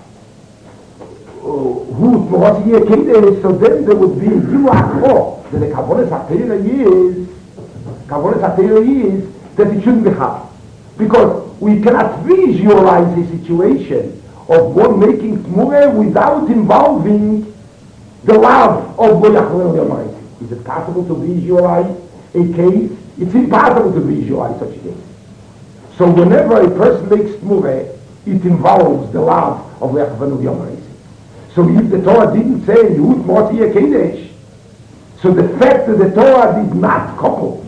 who Tmor Yekedesh, so then there would be a Gilach that the Kavonas HaTeira is, Kavonas HaTeira is that it shouldn't be hard. Because we cannot visualize a situation of one making Tmurah without involving the love of L'Yachvenu Yom Reisei. Is it possible to visualize a case? It's impossible to visualize such a case. So whenever a person makes Tmurah, it involves the love of L'Yachvenu Yom Reisei. So if the Torah didn't say Yehud Moti Yekedesh, so the fact that the Torah did not couple,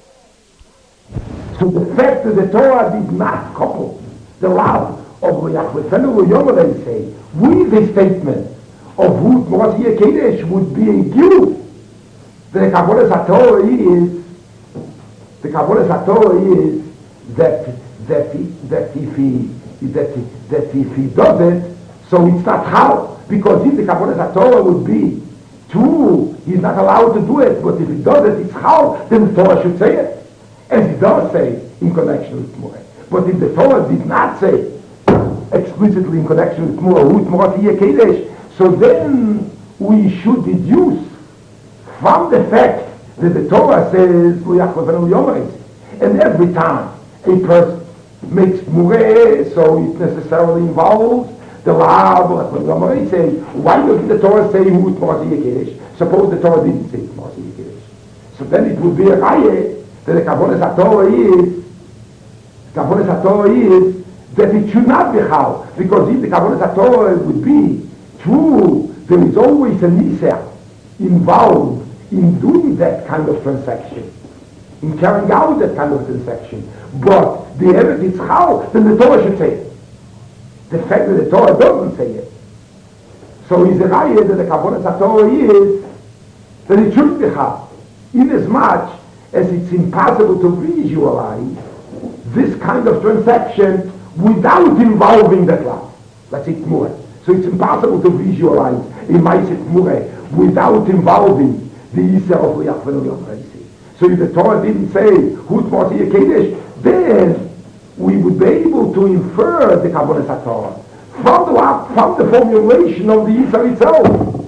so the fact that the Torah did not couple the love of L'Yachvenu Yom Reisei with the statement of Yehud Moti Yekedesh would be a guilt. The Kabbalah HaTorah is, the Kabbalah HaTorah is that that he, that if he that he, that if he does it, so it's not how. Because if the Kabbalah HaTorah would be true, he's not allowed to do it. But if he does it, it's how. Then the Torah should say it, as he does say in connection with Tmurah. But if the Torah did not say explicitly in connection with Tmurah, who Tmurah Yekedesh, so then we should deduce from the fact that the Torah says L'Yachvenu Yom Reisei, and every time a person makes Tmurah, so it necessarily involves the love of L'Yachvenu Yom Reisei. Why doesn't the Torah say who Tmor Yekedesh? Suppose the Torah didn't say Tmor Yekedesh. So then it would be a raya that the Kabbalah HaTorah is, Kabbalah HaTorah is that it should not be how, because if the Kabbalah HaTorah would be true, there is always a nisah involved in doing that kind of transaction, in carrying out that kind of transaction. But the evidence is how, then the Torah should say it. The fact that the Torah doesn't say it. So is the raya that the Kabbalah HaTorah is that it should be how, inasmuch as it's impossible to visualize this kind of transaction without involving the class. That's it more. So it's impossible to visualize a Ma'aseh Tmurah without involving the Yisrael of Liach V'Nul. So if the Torah didn't say Hut Moshe Yekedesh, then we would be able to infer the Kabbalah Torah from the, from the formulation of the Yisrael itself.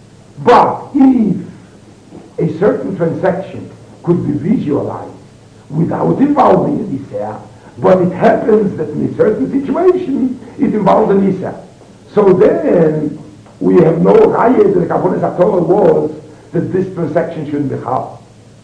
But if a certain transaction could be visualized without involving an Yisrael, but it happens that in a certain situation it involves an Yisrael. So then we have no raya that the Kabbalah Torah was that this transaction shouldn't be held.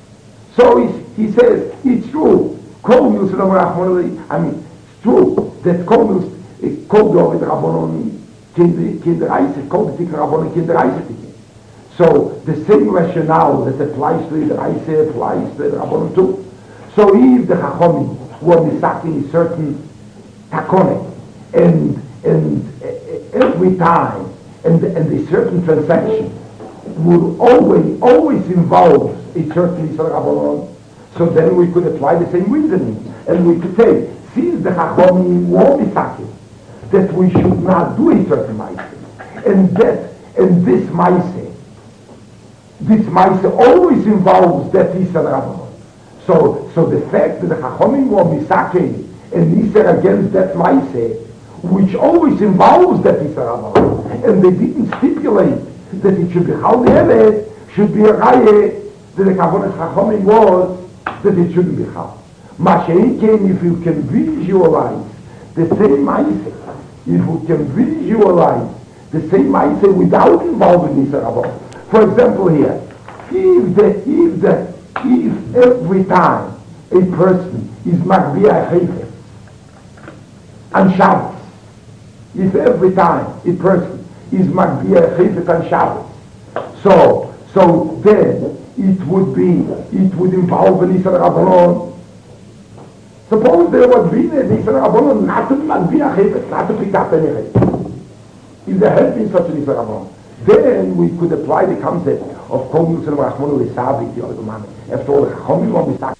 So he, he says, it's true. Kol Milus Rachmana, I mean, it's true that Kol Milus, Kol Dovid Rabbanon, Kinder Eisek, Kol B'tik Rabbanon, Kinder Eisek. So the same rationale that applies to the Eisek applies to the Rabbanon too. So if the Chachomim were misaking a certain takone, and and every time, and and a certain transaction would always always involve a certain Yisrael Rabbanon, so then we could apply the same reasoning, and we could say, since the Chachomim were misaking that we should not do a certain Ma'aseh, and that and this Ma'aseh, this Ma'aseh always involves that Yisrael Rabbanon. So, so the fact that the Chachomim were misaking and Yisrael against that Ma'aseh, which always involves that Yisrael Rabbanon, and they didn't stipulate that it should be Chal Ne'emet, should be a Raya that the Kabbalah Chachomim was that it shouldn't be Chal. Mashiach came, if you can visualize the same Ma'aseh, if you can visualize the same Ma'aseh without involving Yisrael Rabbanon. For example here, if the, if the if every time a person is Magbiah Chayfetz on Shabbos, if every time a person is Magbiah Chayfetz on Shabbos, so so then it would be it would involve an Yisrael Rabbanon. Suppose there would be an Yisrael Rabbanon not to Magbiah Chayfetz, not to pick up any Chayfetz. If there had been such an Yisrael Rabbanon, then we could apply the concept of Kol Milus Rachmana L'Savik, the Olamane. After all, the Chachomim were misaking.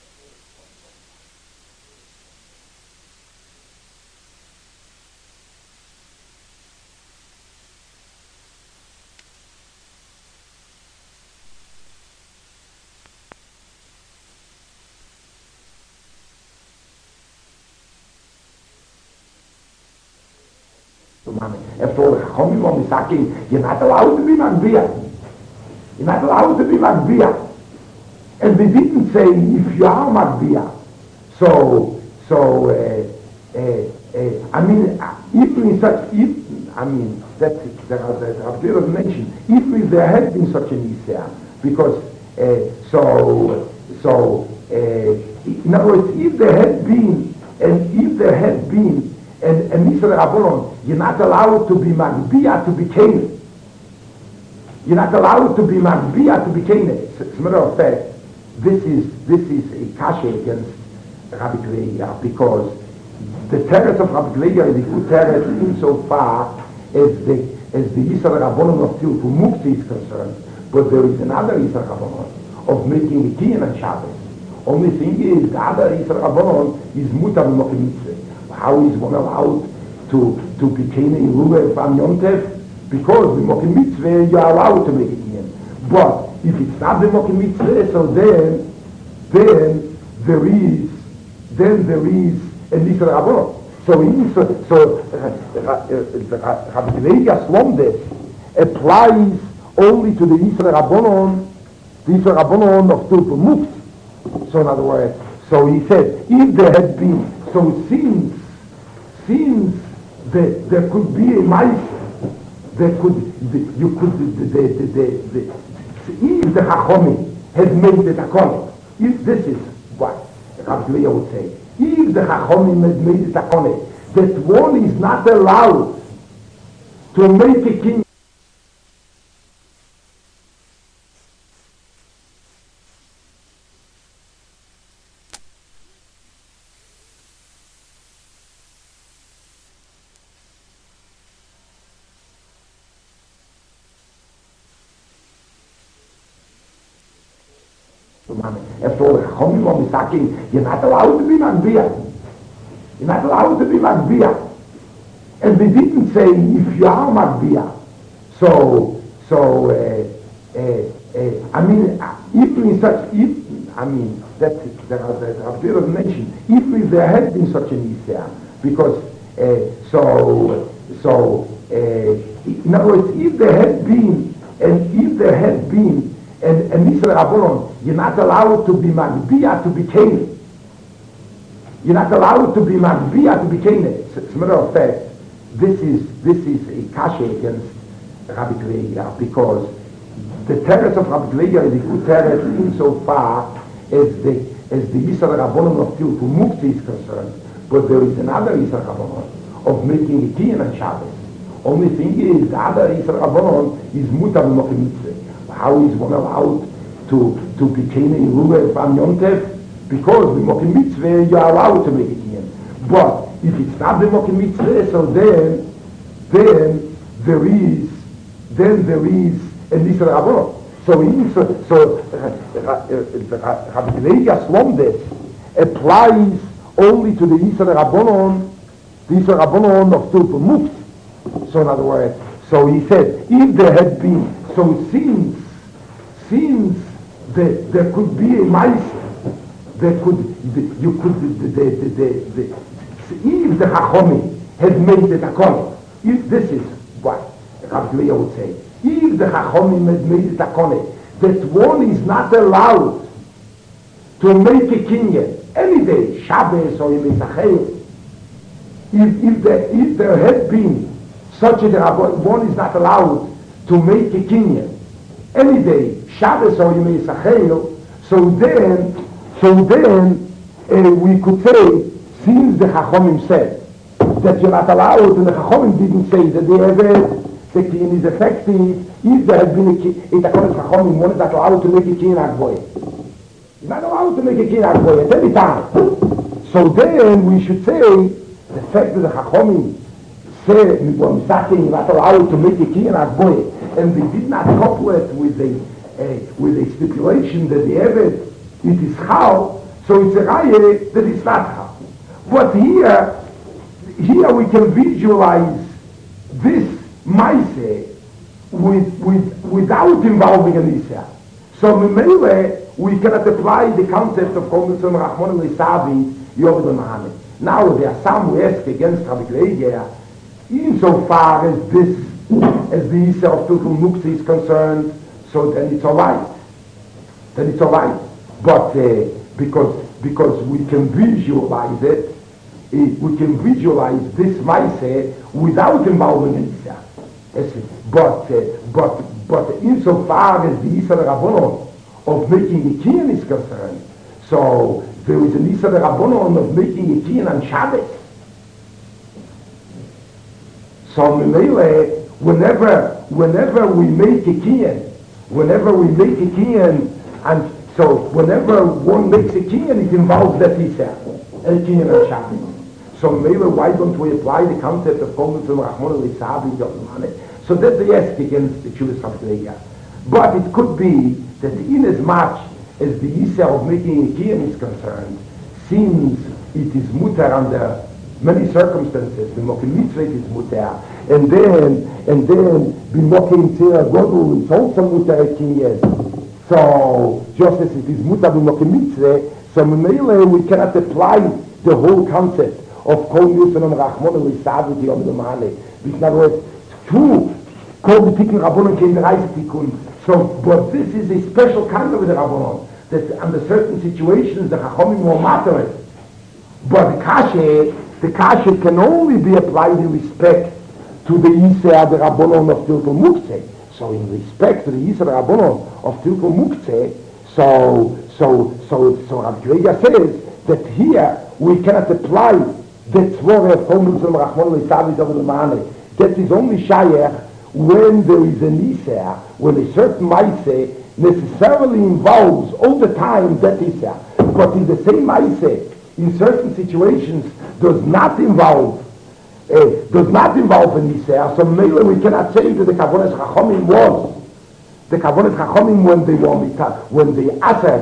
After all, the Chachomim were misaking, you're not allowed to be Magbiah. You're not allowed to be Magbiah. And they didn't say if you are Magbiah. So, so, uh, uh, uh, I mean, even in such, if, I mean, that's it, there are, there are clear mentioned, even if there had been such an Yisrael, because, uh, so, so, uh, in other words, if there had been, and if there had been an, an Yisrael Rabbanon, you're not allowed to be Magbiah to be Canaan. You're not allowed to be Magbiah to be Canaan. As a matter of fact, this is this is a kasha against Rabbi Gleia, because the teretz of Rabbi Gleia is a good teretz insofar as the as the Yisrael Rabbanon of Tilfu Mukti is concerned, but there is another Yisrael Rabbanon of making a Kiyan on Shabbos. Only thing is, the other Yisrael Rabbanon is Mutar Mokim Mitzvah. How is one allowed to to be Canaan in Rulev on Yom Tov? Because the Mokim Mitzvah you are allowed to make it Kiyan. But if it's not the Mokim Mitzvah, so then, then there is, then there is a Yisrael Rabbanon. So, in, so, so Rabbi Gleia Slomdes applies only to the Yisrael Rabbanon, the Yisrael Rabbanon of Tilfu Mukti. So in other words, so he said, if there had been, so since, since there, there could be a Ma'aseh, there could, the, you could, the, the, the, the, the if the Chachomim had made the takone, if this is what Rabbi Gleia would say, if the Chachomim had made the takone, that one is not allowed to make a king. After all, the Chachamim were misaking, you're not allowed to be Magbiya. You're not allowed to be Magbiya. And they didn't say, if you are Magbiya. So, so, uh, uh, uh, I mean, even in such, if, I mean, that the Rabbi mentioned, even if there had been such an Isser, because, uh, so, so, uh, in other words, if there had been, and if there had been an, an Isser Rabbanon, you're not allowed to be Magbiya to be Canaan. You're not allowed to be Magbiya to be Canaan. As a matter of fact, this is, this is a kasha against Rabbi Kreiger, because the teretz of Rabbi Kreiger is a good teretz insofar as the, as the Yisrael Rabbanon of Tilku Mukti is concerned, but there is another Yisrael Rabbanon of making a Kiyan on Shabbos. Only thing is, the other Yisrael Rabbanon is Mutar Mokim Mitzvah. How is one allowed to, to be Kiyan in Rulev on Yom Tov? Because the Mokim Mitzvah, you are allowed to make a Kiyan. But if it's not the Mokim Mitzvah, so then, then there is, then there is a Yisrael Rabbanon. So, in, so, so Rabbi Kreiger Slomdes applies only to the Yisrael Rabbanon, the Yisrael Rabbanon of Tilku Mukti. So in other words, so he said, if there had been, so since, since the, there could be a Meiser, there could, the, you could, the, the, the, the, the, if the Chachamim had made it a Kohen, if this is what Rabbi Kreiger would say, if the Chachamim had made it a Kohen, that one is not allowed to make a Kinyan any day, Shabbos or Yom Tov, if, if, there, if there had been such a Rabban, one is not allowed to make a Kinyan any day, Shabbos or Yom Tov, so then, so then uh, we could say, since the Chachamim said that you're not allowed, and the Chachamim didn't say that they have it, the Kinyan is effective, if there had been a Kinyan, Chachamim, one is not allowed to make a Kinyan Agboy. You're not allowed to make a Kinyan Agboy at any time. So then we should say, the fact that the Chachamim say, when Misaki, you're not allowed to make a Kinyan Agboy, and they did not couple it with a, uh, with a stipulation that the Evet, it is Chal, so it's a Raya that it's not Chal. But here, here we can visualize this Maise with, with, without involving an Isser. So Memele, we cannot apply the concept of Kol Mitzvah Rachmon L'Savi Yovel L'Mahamed. Now there are some who ask against Rabbi Kreiger, insofar as this, as the Isser of Tilku Mukti is concerned, so then it's alright. Then it's alright. But uh, because, because we can visualize it, uh, we can visualize this Maise without involving an Isser. But, uh, but, but insofar as the Yisrael Rabbanon of making a Kinyan is concerned, so there is an Yisrael Rabbanon of making a Kinyan on Shabbos. So Memele, whenever, whenever we make a Kinyan, whenever we make a Kinyan, and so whenever one makes a Kinyan, it involves that Yisrael, a Kinyan on Shabbos. So Memele, why don't we apply the concept of Kol Mitzvah Rachmon L'Savi Yovel L'Mahamed? So that's the yes against the Chuvas Rabbi Kreiger. But it could be that in as much as the Yisr of making a Kinyan is concerned, since it is mutar under many circumstances, b'mokim mitzvah it is mutar, and then, and then b'mokim tzera godul is also mutar a Kinyan. So, just as it is mutar b'mokim mitzvah, so Memele we cannot apply the whole concept of Kol Mitzvah Rachmon L'Savi Yovel L'Mahamed. In other words, true, Kol B'Tikkun Rabbanon came the Reise Tikkun. So, but this is a special kind of the Rabbanon, that under certain situations the Chachamim will matter it. But the Kasha, the Kasha can only be applied in respect to the Yisrael the Rabbanon of Tilku Mukti. So in respect to the Yisrael Rabbanon of Tilku Mukti, so, so, so, so Rabbi Kreiger says that here we cannot apply the Tzvore of Kol Mitzvah Rachmon L'Savi Yovel L'Mahamed. That is only Shayach when there is an Isser, when a certain Maise necessarily involves all the time that Isser. But in the same Maise, in certain situations, does not involve, uh, does not involve an Isser. So maybe we cannot say that the Kavonas Chachamim was, the Kavonas Chachamim when they were, when they Asher,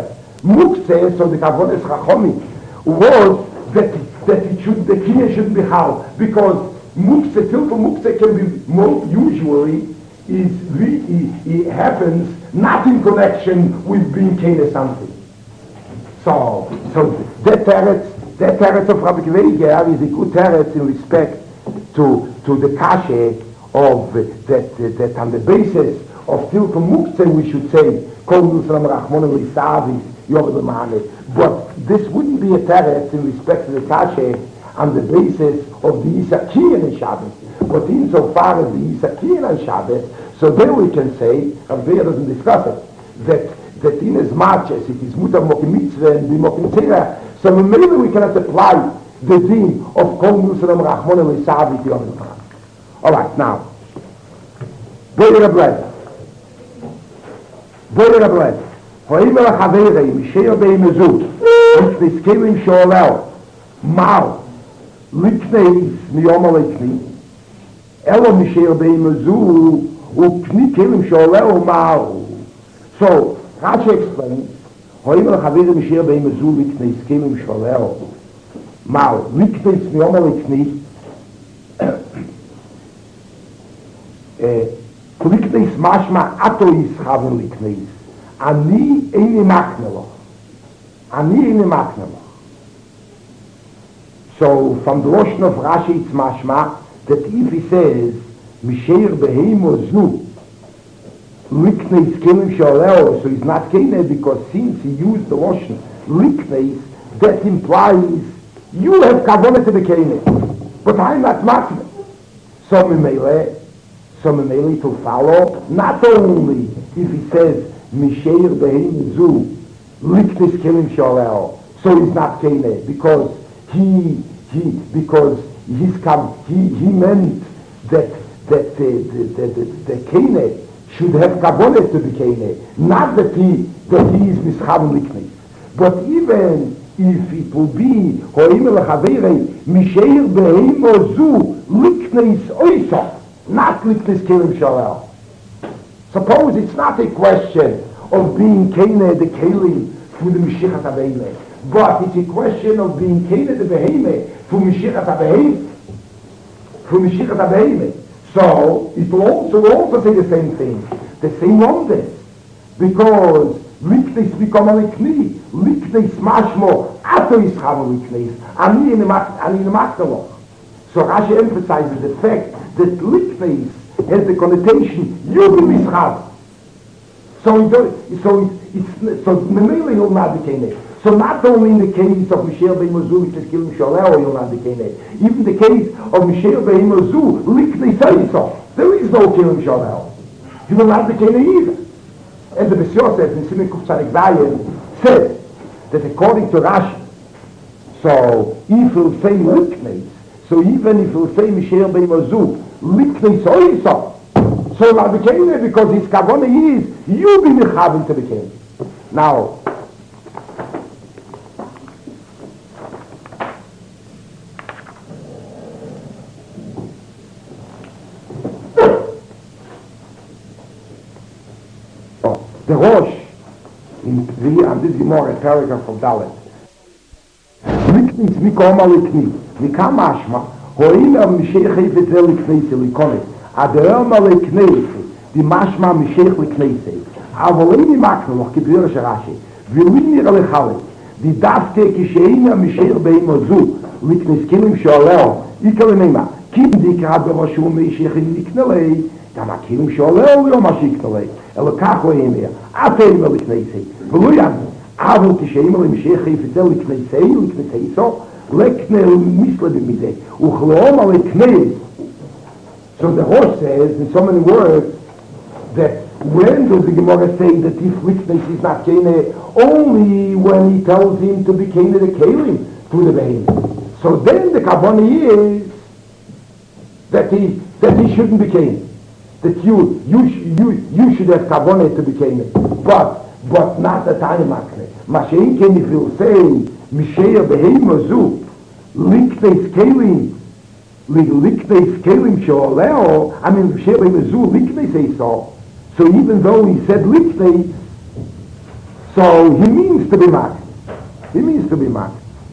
Mukse, so the Kavonis Chachomi, was that, that it should, the Kiyah should be hal, because Mukse, till for Mukse can be more usually, is really, it happens not in connection with being Kene something. So, so that teretz, that teretz of Rabbi Kveiger is a good teretz in respect to, to the kashe of uh, that, uh, that on the basis of Tilka Muktzeh we should say, Kol Nusram Rachmon Lisavis, Yovel Mane. But this wouldn't be a teretz in respect to the kashe on the basis of the Isakiyan and Shabbos. But insofar as the Isakiyan and Shabbos, so there we can say, Rabbi Kveiger doesn't discuss it, that that in as much as it is mutar mokim mitzvah and bimokim tzera, so maybe we cannot apply the din of kol nusram rachmon elisavit yom l'chag. All right, now, boy Rabbi, boy Rabbi, ho'im el haverei misheir be'imezu, which the skelim sho'olel, mal, likneis miyom alikni, elo misheir be'imezu, ukni kelim sho'olel mal. So, Rashi explains, Hoim el Chavir Mishir Beim Ezu Liknei Skelim Sholel Mal Liknei Smiom Liknei Liknei Smashma Ato Yischaven Liknei Ani Eini Makneloch Ani Eini Makneloch. So from the Lashon of Rashi it's mashma that if he says Mishir Beim Ezu Likneis kelim sholeo, so he's not kene because since he used the lotion likneis, that implies you have kavanah to be kene, but I'm not makne. So memele, so memele to follow. Not only if he says misheir behem zu likneis kelim sholeo, so he's not kene because he he because he's come he he meant that that the the the, the, the kene should have kabolet to be kene, not that he that he is mischaven likneis. But even if it will be hoim el chaverei misheir behem ozu likneis oisa, not likneis kelim shalal. Suppose it's not a question of being kene the kelim for the mishichat habehime, but it's a question of being kene the behime for mishichat habehime, for mishichat habehime. So, it will also, will also say the same thing, the same on this, because likneis become a likni, likneis mashmo, ato yischav likneis, ani in the makneloch. So Rashi emphasizes the fact that likneis has the connotation, you will mischav. So, it, so, it, it's, so memele will not be kene. So not only in the case of Misheir Beim Ozu, which is Kilim Sholeo, you'll not be kene. Even the case of Misheir Beim Ozu, Liknei Seiso, there is no Kilim Sholeo. You will not be kene either. And the Beis Yosef in Siman Kuf Tzadik Zayin said that according to Rashi, so if he'll say Liknei, so even if he'll say Misheir Beim Ozu, Liknei Seiso, so you'll not be kene because his kavanah is, you be mechavin to be kene. Now, the Rosh, in the, and this is more a paragraph of Dalet. Liknis mikoma likni, mikam ashma, ho'im av mishech hefet zel likneise likonet, aderma likneise, di mashma mishech likneise, avolini makneloch, kipir sharashi, vilini ralechale, di dafke kisheina mishech beim ozu, liknis kilim sholeo, ikale nema, kim dikra beroshu mishech liknelei, גם הכלים שעולה הוא לא משיק נולד, אלא כך הוא ימיה. אתם אימא לכנסי, ולא יענו, אבל כשאימא למשך יפצל לכנסי, לכנסי סו, לקנה מסלד מזה, וכלום על הכנס. So the Rosh says, in so many words, that when does the Gemara say that if liknes is not kene, only when he tells him to be kene the kelim through the behem. So then the kavanah is that he, that he shouldn't be kene. That you you you you should have kavanah to be kene, but but not the time makne. Mashein ken if you say misheir behem ozu likneis kelim likneis kelim sholeo. I mean misheir behem ozu likneis so. So even though he said likneis, So he means to be mad. He means to be mad.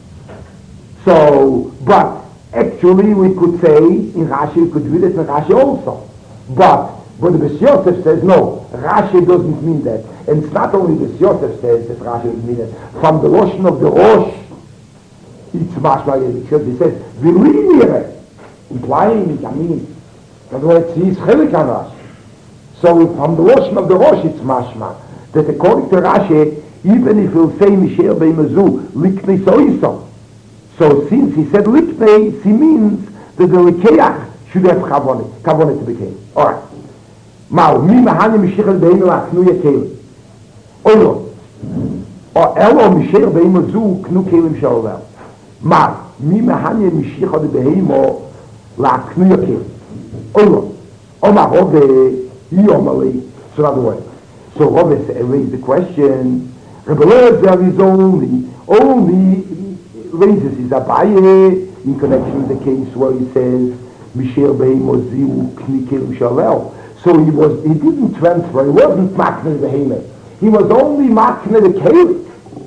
So, but actually we could say, in Rashi we could read it in Rashi also. But, but the Beis Yosef says, no, Rashi doesn't mean that. And it's not only Beis Yosef says that Rashi doesn't mean it. From the Lashon of the Rosh, it's mashma, because he says, Vilimire, implying, I mean, in other words, he is chelik on Rashi. So from the Lashon of the Rosh, it's mashma, that according to Rashi, even if he'll say Misher Beimazu, Liknei Soiso. So since he said Liknei, he means that the Likeach should have Kavonet, Kavonet to be Kelim. Alright. Now, Mi Mahani Misher Beimazu Knu Yekelim. Oilo. Or Elo Misher Beimazu Knu Kelim Shalvel. Now, Mi Mahani Misher Beimazu Knu Yekelim. Oilo. Oma Rove, Yomali. So in other words, so Rove raised the question, Rebbe Lezer is only, only raises his Abaye in connection with the case where he says, Misher Behemoth Ziu Knikel Shalel. So he was, he didn't transfer, he wasn't Makne the Behemoth. He was only Makne the Keli.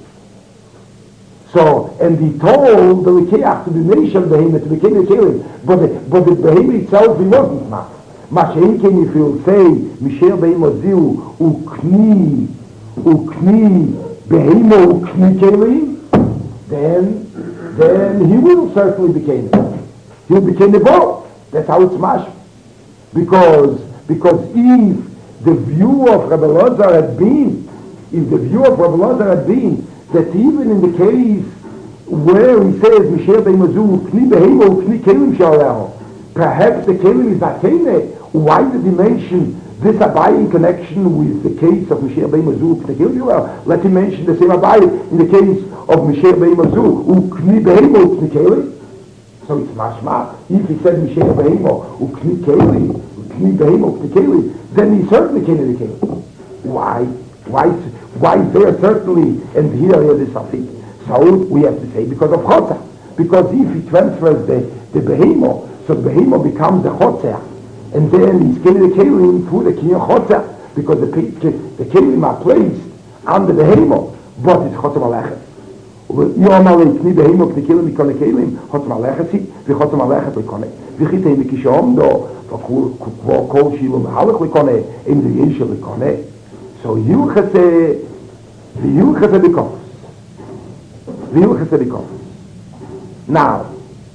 So, and he told the Likeach to the nation Behemoth to become the Keli, but the, but the Behemoth itself he wasn't Makne. Mashenken, if you'll say, Misher Behemoth Ziu Ukni, Ukni, Behemoth Ukni Keli, then, then he will certainly become it. He'll become the both. That's how it's mash. Because, because if the view of Rebbe Lazar had been, if the view of Rebbe Lazar had been, that even in the case where he says, Misher Behemoth Ukni Behemoth Ukni Kelim Shalel, perhaps the Kelim is not Kene, why did he mention this Abai in connection with the case of Misher Behemoth Ukni Kelim Shalel? Let him mention the same Abai in the case of Misher Behemoth Ukni Behemoth Ukni Kelim. So it's mashma. If he said Misher Behemoth Ukni Kelim, Ukni Behemoth Ukni Kelim, then he certainly came to the Kelim. Why? Why? Why there certainly, and here is the Safik. So we have to say because of Chotzer. Because if he transfers the, the Behemoth, so the Behemoth becomes the Chotzer, and then he's getting the Kelim through the Kinyan Chotzer, because the, the Kelim are placed under the Behemoth, but it's Chotzer Malachet. יום עלי קני בהימו קני כלים מכל הכלים חוץ מלאכת וחוץ מלאכת לקונה וחיתה עם כשעום דו וכבו כל שילו מהלך לקונה אם זה ישו לקונה so יוחסה ויוחסה בקופס ויוחסה בקופס now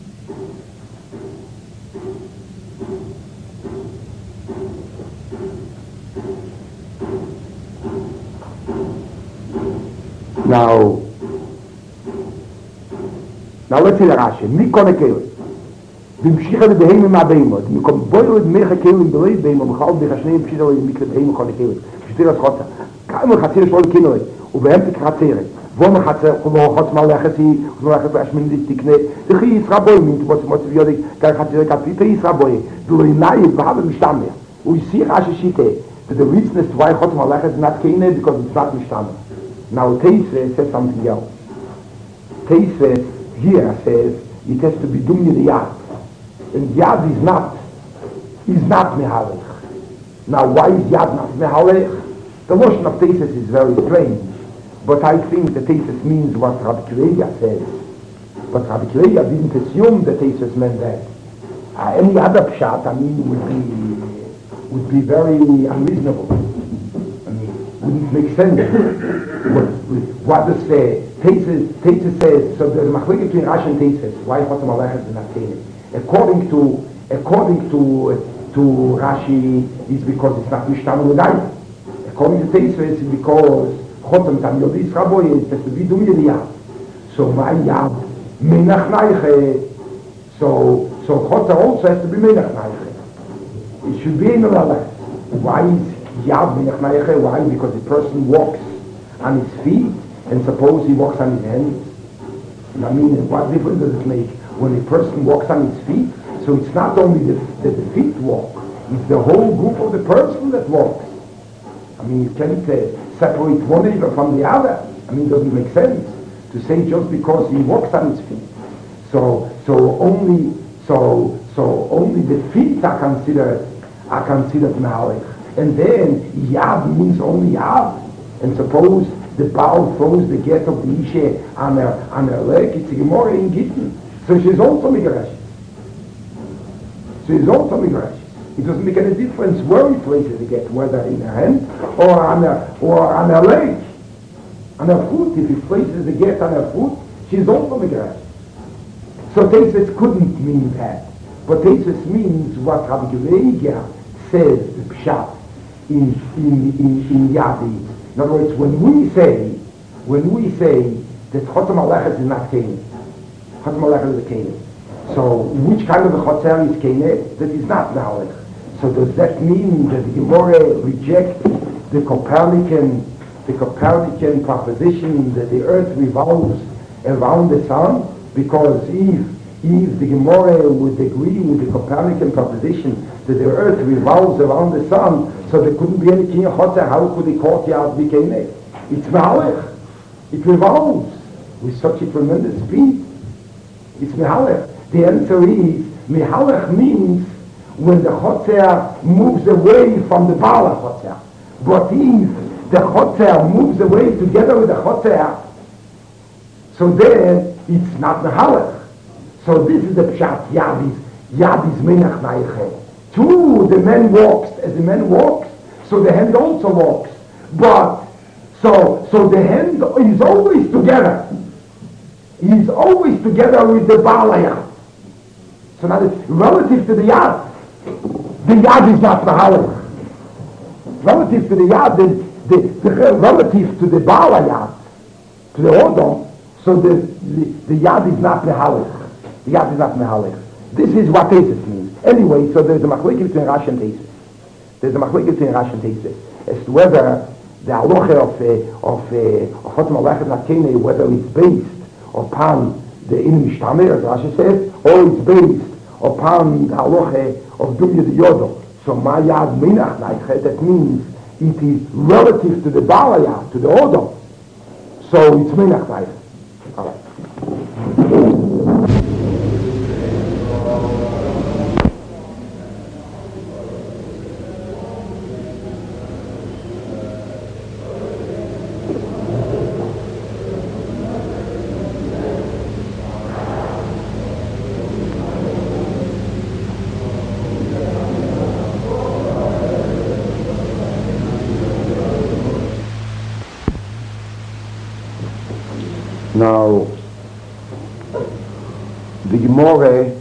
now Now let's see the Rashi. Mikone Kelim. B'mshicha de Behemoth ma Behemoth. Mikom boiled mecha Kelim belay Behemoth. Michal b'chashnei b'shita le mikle Behemoth kone Kelim. B'shitira schotza. Kaim l'chatzir shol kinoi. Ubehem t'kratzeret. Wo m'chatzir, wo chotz malachesi, wo malachesi b'ashmin d'tikne. D'chi Yisraboy mint, wo tzimot tzivyodik, kar chatzir kapita Yisraboy. D'loi nayit v'hava mishtameh. We see Rashi Shite, that the reason as to why chotz malachesi is not kene, because it's not mishtameh. Now Teisve says something else. Teisve here says it has to be dum yad, and yad is not is not mehalech. Now why is yad not mehalech? The notion of thesis is very strange, but I think the thesis means what Rabbi Kileya says. But Rabbi Kileya didn't assume the thesis meant that. Uh, any other pshat, I mean, would be would be very unreasonable. I mean, wouldn't make sense. what, what does the Tesis, Tesis says, so there's a machloek between Rashi and Tesis. Why Chotzah Malachet is not Kelim? According to, according to, to Rashi, is because it's not Mishtam L'Nayim. According to Tesis, it's because Chotzah Tam Yodis Raboy, it has to be Dum Yad. So my Yad, Menach Naiche. So, so Chotzah also has to be Menach Naiche. It should be in the Malachet. Why is Yad Menach Naiche? Why? Because the person walks on his feet, and suppose he walks on his hands. I mean, what difference does it make when a person walks on his feet? So it's not only the, the, the feet walk, it's the whole group of the person that walks. I mean, you can't uh, separate one even from the other. I mean, it doesn't make sense to say just because he walks on his feet. So, so only, so, so only the feet are considered, are considered malach. And then yad means only yad. And suppose the Baal throws the get of the Isha on her, on her leg, it's a Gemara in Gittin. So she's also Migrash. So she's also Migrash. It doesn't make any difference where he places the get, whether in her hand or on her, or on her leg, on her foot. If he places the get on her foot, she's also Migrash. So Tesis couldn't mean that. But Tesis means what Rabbi Geveiger says, the Pshat, in, in, in, in Yadi. In other words, when we say, when we say that Chotam Alechet is not Canaan, Chotam Alechet is a Canaan. So which kind of a Chotzer is Canaan? That is not Nalech. So does that mean that the Gemara rejects the Copernican, the Copernican proposition that the earth revolves around the sun? Because if, if the Gemara would agree with the Copernican proposition that the earth revolves around the sun, so there couldn't be any King of Chotzer, how could the courtyard be Keneh? It's Mehalech. It revolves with such a tremendous speed. It's Mehalech. The answer is, Mehalech means when the Chotzer moves away from the Baal Chotzer. But if the Chotzer moves away together with the Chotzer, so then it's not Mehalech. So this is the Pshat, Yadis, Yadis Menach Naiche. Two, the man walks as the man walks, so the hand also walks. But, so, so the hand is always together. He's always together with the Baalayah. So now it's relative to the Yad. The Yad is not Mehalech. Relative to the Yad, the, the, the relative to the Baalayah, to the Odom, so the, the, the Yad is not Mehalech. The Yad is not Mehalech. This is what Tesis means. Anyway, so there's a machlokes between Rashi and Tesis. There's a machlokes between Rashi and Tesis as to whether the halacha of uh, of uh, Chotam Alechet Nakene, whether it's based upon the in Mishtameh, as Rashi says, or it's based upon the halacha of Dumya the Yodo. So my Yad Minach Naiche, that means it is relative to the Baalayah, to the Odo. So it's Minach Naiche. All right. Now, the Gemara,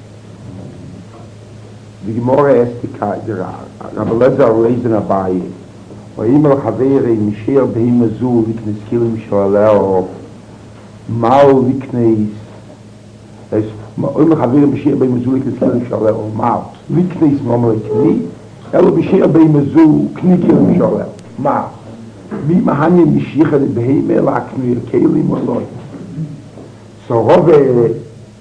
the Gemara asked the Rabbi Lezer raised an Abaye. Vayimel Chaveri Misher Behim Azul Liknes Kilim Shaleo Mal Liknes as Vayimel Chaveri Misher Behim Azul Liknes Kilim Shaleo Mal Liknes Mamre Kni Elo Misher Behim Azul Kni Kilim Shaleo Mal Mi Mahani Mishicha the Behim El Aknir Kelim Oloi. So Rove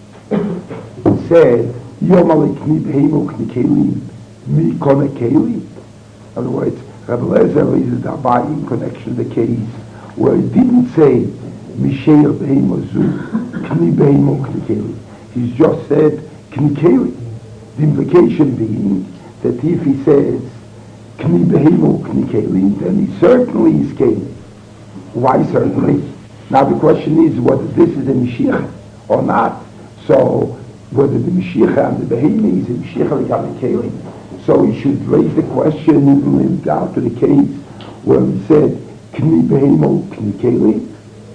said, Yom Alikni Behim Ukni Kelim Mi Kone Kelim. In other words, Rabbi Lezer raises the Abai in connection to the case where he didn't say Misheir Behim Azul Kni Behim Ukni Kelim. He's just said Kni Kelim. The implication being that if he says Kni Behimo Kni Kelim, then he certainly is Kelim. Why certainly? Now the question is whether this is a Mashiach or not. So whether the Mashiach and the Behimi is a Mashiach like a Kelim. So he should raise the question even in regard to the case where he said Kni Behimo Kni Kelim.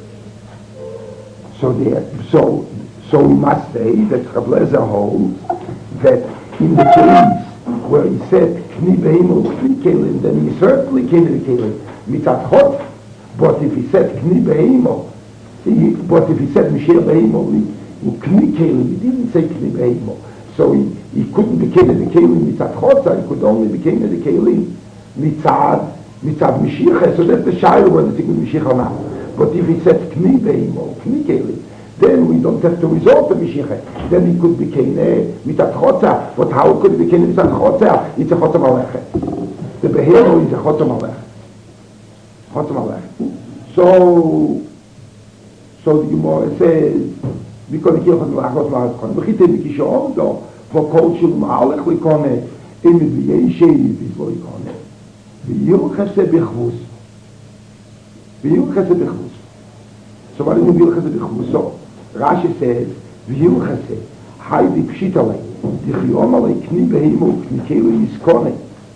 So there, so so we must say that Rabbi Lezer holds that in the case where he said Kni Behimo Kni Kelim, then he certainly came to the Kelim mitzat chot. But if he said Kni Behimo, but if he said Misher Behimo Kni Kelim, he didn't say Kni Behimo. So he, he couldn't be came to the Kelim mitzat chot. He could only be came to the Kelim mitzat mitzat Mishiach. So that's the shayla whether it's Mishiach or not. But if he said Kni Behimo Kni Kelim, then we don't have to resort to Mishiach. Then he could be Kene mitzat chotza. But how could he be Kene mitzat chotza? It's a chotam alechet. The Behemo is a chotam alechet. Chotam alechet. So, so the Gemara says, because the Kirchhoff Malachos Malachos Kone, Bechite Mikishon, so, for Kolshul Ma'alech Likone, Emid V'yei Shei V'zlo Likone. V'yil Chese Bechvus. V'hilchase b'chus. So what is the v'hilchase b'chus? So Rashi says, v'hilchase, haidi pshitale, dichiomale kni behemo, kni keli yiskone.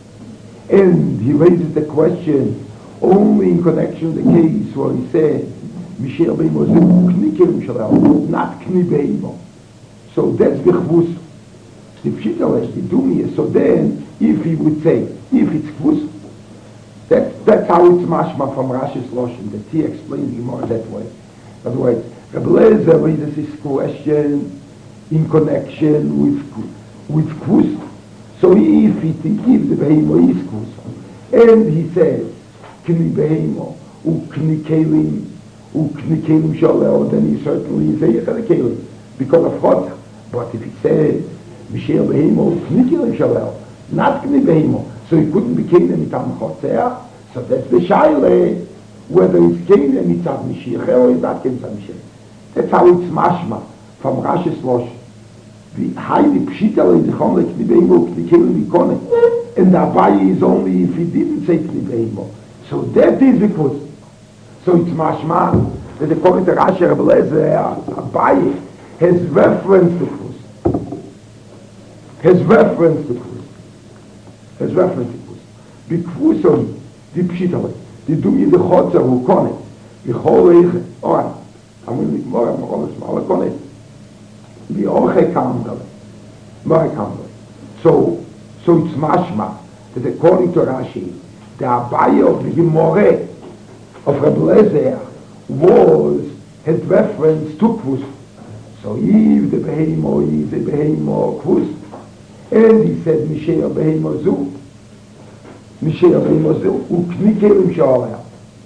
And he raises the question only in connection with the case where he said, Misher behemo zu, kni keli shalel, not kni behemo. So that's b'chus. The pshitale, the dumia. So then, if he would say, if it's chus, That, that's how it's mashma from Rashi's Loshen, that he explains the Gemara that way. In other words, Rebbe Lezer raises his question in connection with with kus. So if he if the behemo is kus, and he says, kni behemo, u kni kelim, u kni kelim shalel, then he certainly is a kelim, because of chotzer. But if he says, misher behemo, kni kelim shalel, not kni behemo, so he couldn't be kelim mitam chotzer. So that's the shaila, whether it's kelim mitam mishiach or it's not kelim mitam mishiach. That's how it's mashma from Rashi's Loshen. The highly pshitale the chomle kni behemo, kni kelim mikone, and the Abaye is only if he didn't say kni behemo. So that is because. So it's mashma that according to Rashi Rebbe Lezer, Abaye has reference to kus. Has reference to kus. Has reference to kus. B'kvuson the pshitale, the dumi the chotzer who kone, the whole eiche, alright, I'm going to make more, I'm going to small kone, the oche kamdale, more kamdale. So, so it's mashma that according to Rashi, the Abaye of the Gemore of Rebbe Lezer was, had reference to kvus. So if the behemo is a behemo kvus, and he said, Misher behemo zu, Misher behemo zu, ukni kelim shalel.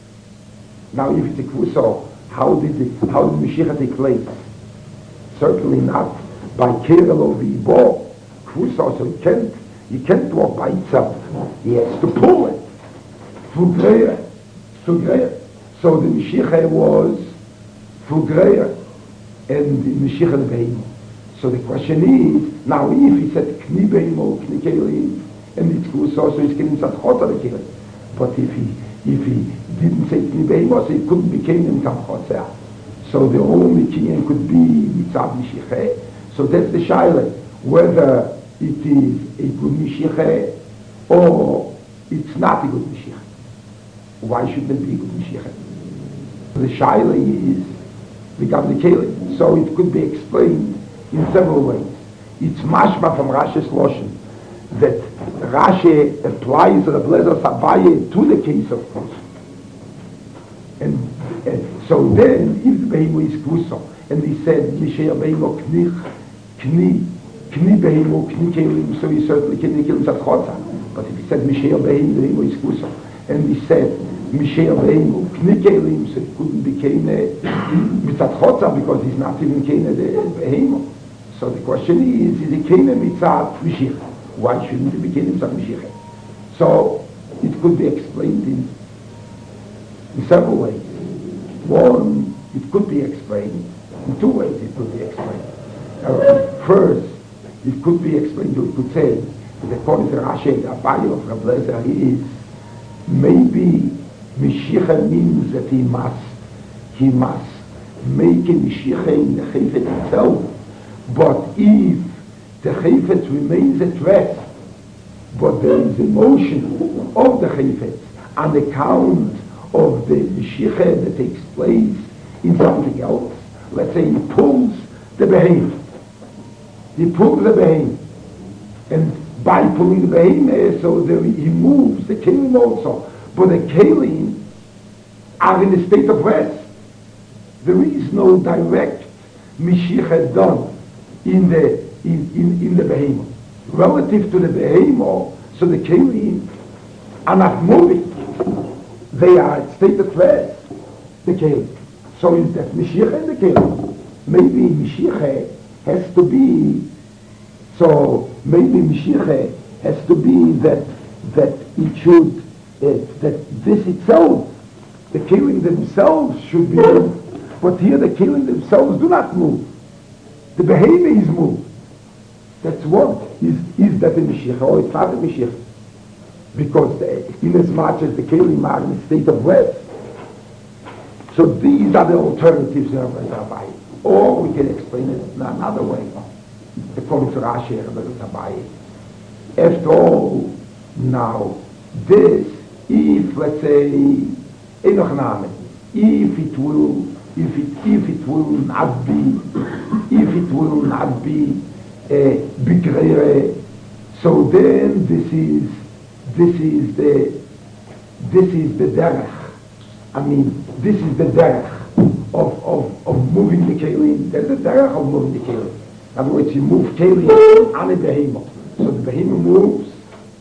Now if it's a kvus, so how did the, how did Mishicha take place? Certainly not by kerel or v'bo. Kvus also you can't, you can't walk by itself. He has to pull it. Fugreya. Fugreya. So the Mishicha was Fugreya and the Mishicha the behemo. So the question is, now if he said kni behemo, kni kelim, and it's kvus also he's kelim sat chotzer the kelim. But if he if he didn't say kni behemo, so he couldn't be kelim tam chotzer. So the only kiyam could be mitzav mishicha. So that's the shaila, whether it is a good mishicha or it's not a good mishicha. Why shouldn't it be a good mishicha? The shaila is the gavli kelim. So it could be explained in several ways. It's mashma from Rashi's Loshen that Rashi applies Rebbe Lezer's Abaye to the case of kus. And, and so then, if the behemo is kuso, and he said, Misher behemo kni, kni, kni behemo, kni kelim, so he certainly kni kelim sat chotzer. But if he said, Misher behemo, behemo is kuso, and he said, Misher behemo, kni kelim, so he couldn't be kene mitzat chotzer, because he's not even kene the behemo. So the question is, is he kene mitzat mishicha? Why shouldn't he be kene mitzat mishicha? So it could be explained in in several ways. One, it could be explained in two ways. It could be explained. Uh, first, it could be explained. You could say that according to Rashi, the Abaye of Rebbe Lezer is maybe Mishicha means that he must he must make a Mishicha in the Chayfet itself. But if the Chayfet remains at rest, but there is a motion of the Chayfet on account of the Mishicha that takes place in something else, let's say he pulls the behemoth. He pulls the behemoth. And by pulling the behemoth, so there he moves the kelim also. But the kelim are in a state of rest. There is no direct Mishicha done in the in, in, in the behemoth. Relative to the behemoth, so the kelim are not moving. They are at state of rest, the kelim. So is that Mishicha in the kelim? Maybe Mishicha has to be, so maybe Mishicha has to be that that it should, uh, that this itself, the kelim themselves should be moved. But here the kelim themselves do not move. The behavior is moved. That's what is, is that a Mishicha or it's not a Mishicha? Because the, in as much as the kelim are in a state of rest, So these are the alternatives of Abai. Or we can explain it in another way. According to Rashi, Abai. After all, now, this, if, let's say, Enoch Name, if it will, if it, if it will not be, if it will not be a Bigreire, so then this is, this is the, this is the derech. I mean, this is the derech of, of, of moving the kelim. There's the derech of moving the kelim. In other words, you move kelim on a behemoth. So the behemoth moves,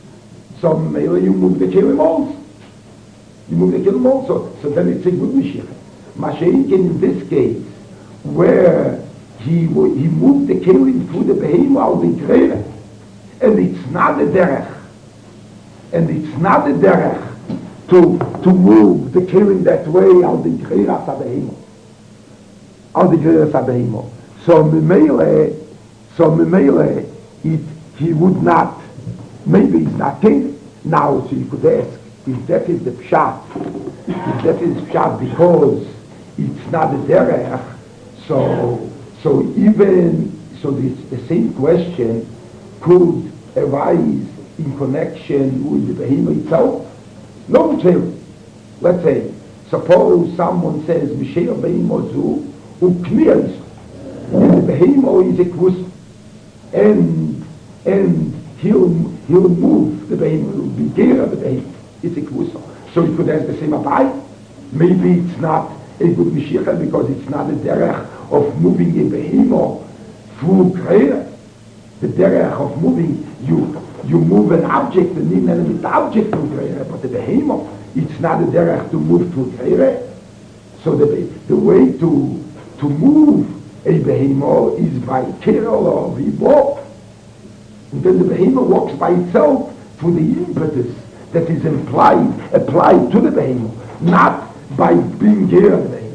so maybe you move the kelim also. You move the kelim also. So then it's a good Mashiach. Mashiach in this case, where he he moved the kelim through the behemoth al the greater, and it's not the derech, and it's not the derech to to move the kelim that way al the greater behemoth, al the greater behemoth. So memele, so memele, it he would not. Maybe it's not kelim now. So you could ask if that is the pshat, if that is pshat because it's not the derech. So so even so, this the same question could arise in connection with the behemoth itself. No, let's say, suppose someone says, Misheir behemoth zu, ukniyas, and the behemoth is a kvus, and, and he'll, he'll move the behemoth, he'll be gear of the behemoth, it's a kvus. So you could ask the same Abai, maybe it's not a good Mashiach because it's not a derech of moving a behemoth through Kreira. The derech of moving, you you move an object, and even the object through Kreira, but the behemoth, it's not a derech to move through Kreira. So the the way to to move a behemoth is by Kerol or Vibor. And then the behemoth walks by itself through the impetus that is implied, applied to the behemoth, not by being gear of the behemoth.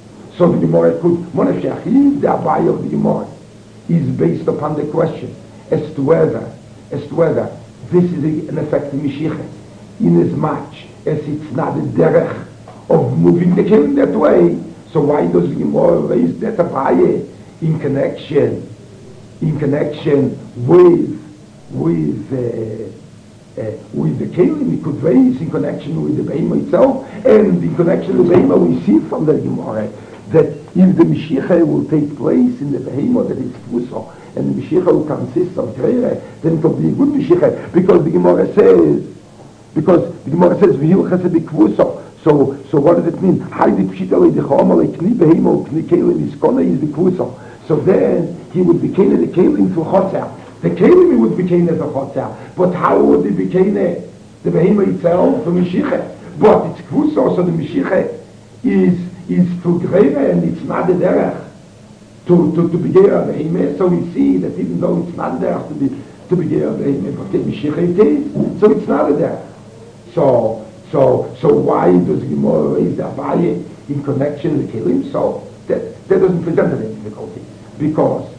So the Gemara could, Monashach, the Abai of the Gemara is based upon the question as to whether, as to whether this is a, an effective Mashiach, in as much as it's not a derech of moving the kelim that way. So why does the Gemara raise that Abai in connection, in connection with, with, uh, uh, with the kelim? It could raise in connection with the behemoth itself, and in connection with the behemoth we see from the Gemara that if the Mashiach will take place in the behemoth that is Kvuso, and the Mashiach will consist of Kreira, then it will be a good Mashiach, because the Gemara says, because the Gemara says, V'hil chesed b'Kvuso. So, so what does it mean? Haydi pshita le'dechama le'kni behemoth, kni kelim iskona is the Kvuso. So then, he would be kene the kelim through Chotzer. The kelim he would be kene the Chotzer. But how would he be kene the behemoth itself, the Mashiach? But it's Kvuso, so the Mashiach is is to Greve, and it's not a derech to, to, to be gear of the So we see that even though it's not a derech to be, to be gear of the but the Mashiach it is, so it's not a derech. So, so, so why does Gemara raise the Abaye in connection with Kelim? So that, that doesn't present any difficulty, because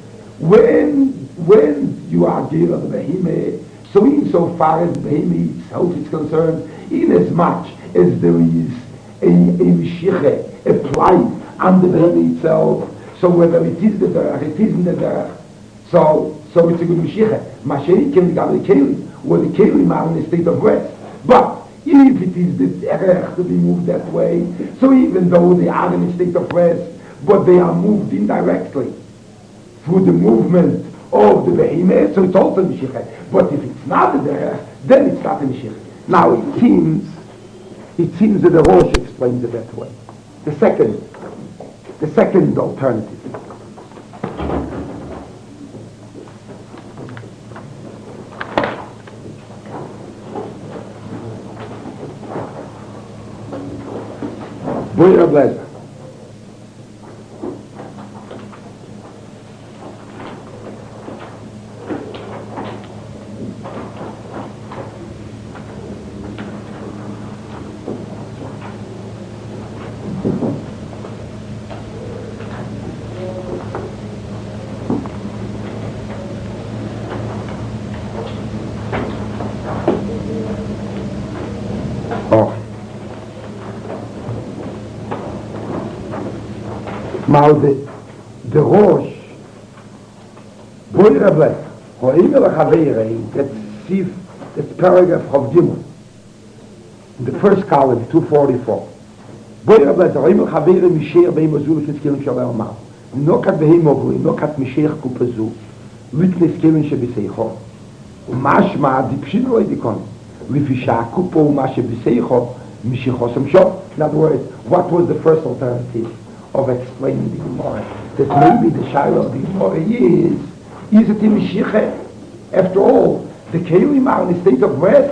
when, when you are gear of the Behime, so insofar as the Behime itself is concerned, in as much as there is a, a Mashiach applied on the behemoth itself, so whether it is the derech, it isn't the derech, so so it's a good Mashiach. Mashiach can be the kelim, where the kelim are in a state of rest. But if it is the derech to be moved that way, so even though they are in a state of rest, but they are moved indirectly through the movement of the behemoth, so it's also Mashiach. But if it's not the derech, then it's not a Mashiach. Now it seems, it seems that the Rosh explains it that way. The second, the second alternative. Boyer Blazer. Now the, the Rosh, Boy Rebbe, Ho'imel HaChavere, that's Sif, that's paragraph of Gimel, in the first column, two forty-four. Boy Rebbe, Ho'imel HaChavere, Misheir Be'im Azul, K'nizkilim Shalei Omar. No kat Be'im Ogli, no kat Misheir Kupazu, K'nizkilim Shebiseicho. Umashma, die Pshinoi Dikon, Lifisha Kupo, Umashe Biseicho, Mishichosam Shop. In other words, what was the first alternative of explaining the Gemara? That maybe the Shiloh of the Gemara is, is it in Mishiche? After all, the Kelim are in a state of rest,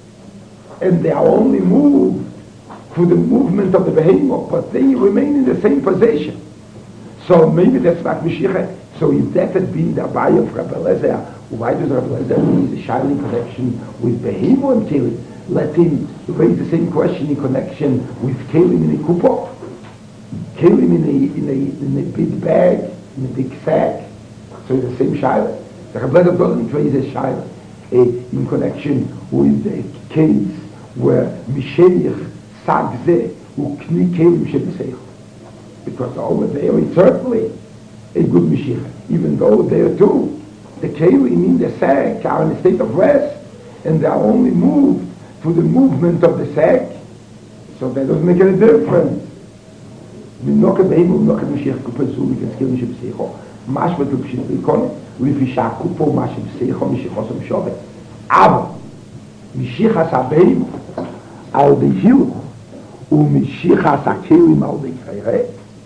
and they are only moved through the movement of the Behemoth, but they remain in the same position. So maybe that's not Mishiche. So if that had been the Abai of Rabbi Lezer, why does Rabbi Lezer need the Shiloh in connection with Behemoth and Kelim? Let him raise the same question in connection with Kelim in a Kupov, Kelim in a, in, a, in a big bag, in a big sack. So it's the same Shiloh. The Rabbi Lezer doesn't raise a Shiloh in connection with the case where Misheich Sagze Ukni Kelim Shebiseicho. Because over there it's certainly a good Mashiach, even though there too, the Kelim in the sack are in a state of rest, and they are only moved through the movement of the sack, so that doesn't make any difference. We knock at the Himmel, we knock at Mashiach Kupazu, we can skill Mashiach B'Seicho, Mash Betul Pshit B'Ikon, we Fisha Kupo, Mashiach B'Seicho, Mashiach Osam Shovet. Aber, Mashiach HaSabeim, al the Hill, u Mashiach HaKelim al the Kreire,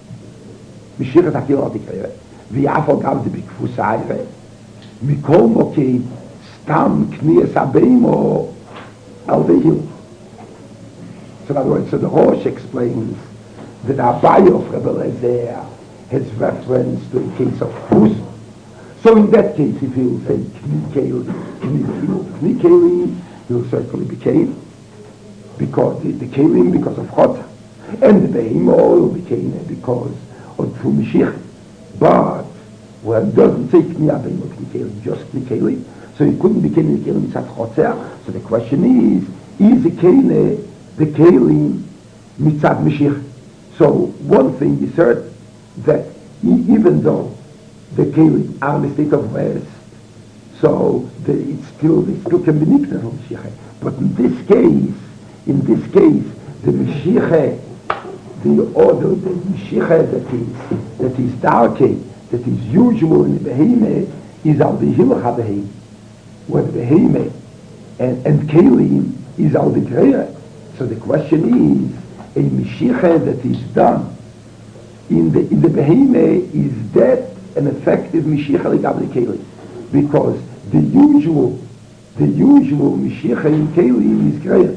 Mashiach HaKelim al the Kreire, ויעפו גם זה בכפוס העירה, מכל מוקד, סתם כניס הבאמו על דהיל. So in other words, so the Rosh explains that Abai of Rebbe Lezer has reference to a case of Fus. So in that case, if he will say Kni Kelim, Kni Kelim, he will certainly be Kelim, because the, the Kelim because of Chotah, and the Behemo will be Kelim because of through Mashiach. But well, it doesn't say Kni Abim or Kni Kelim, just Kni Kelim. So it couldn't be Kni Kelim mitzat Chotzeh. So the question is, is the Kene the Kelim mitzat Mashiach? So one thing is certain, that even though the Kelim are in a state of rest, so the, it's still, they still can be Nipner of Mashiach. But in this case, in this case, the Mashiach, the order, the Mashiach that is, that is darke, that is usual in the Behemah, is al the Hilach HaBehemah, where the Behemah and, and Kelim is al the Greer. So the question is, a Mashiach that is done in the in the Behemah, is that an effective Mashiach like al the Kelim? Because the usual, the usual Mashiach in Kelim is Greer.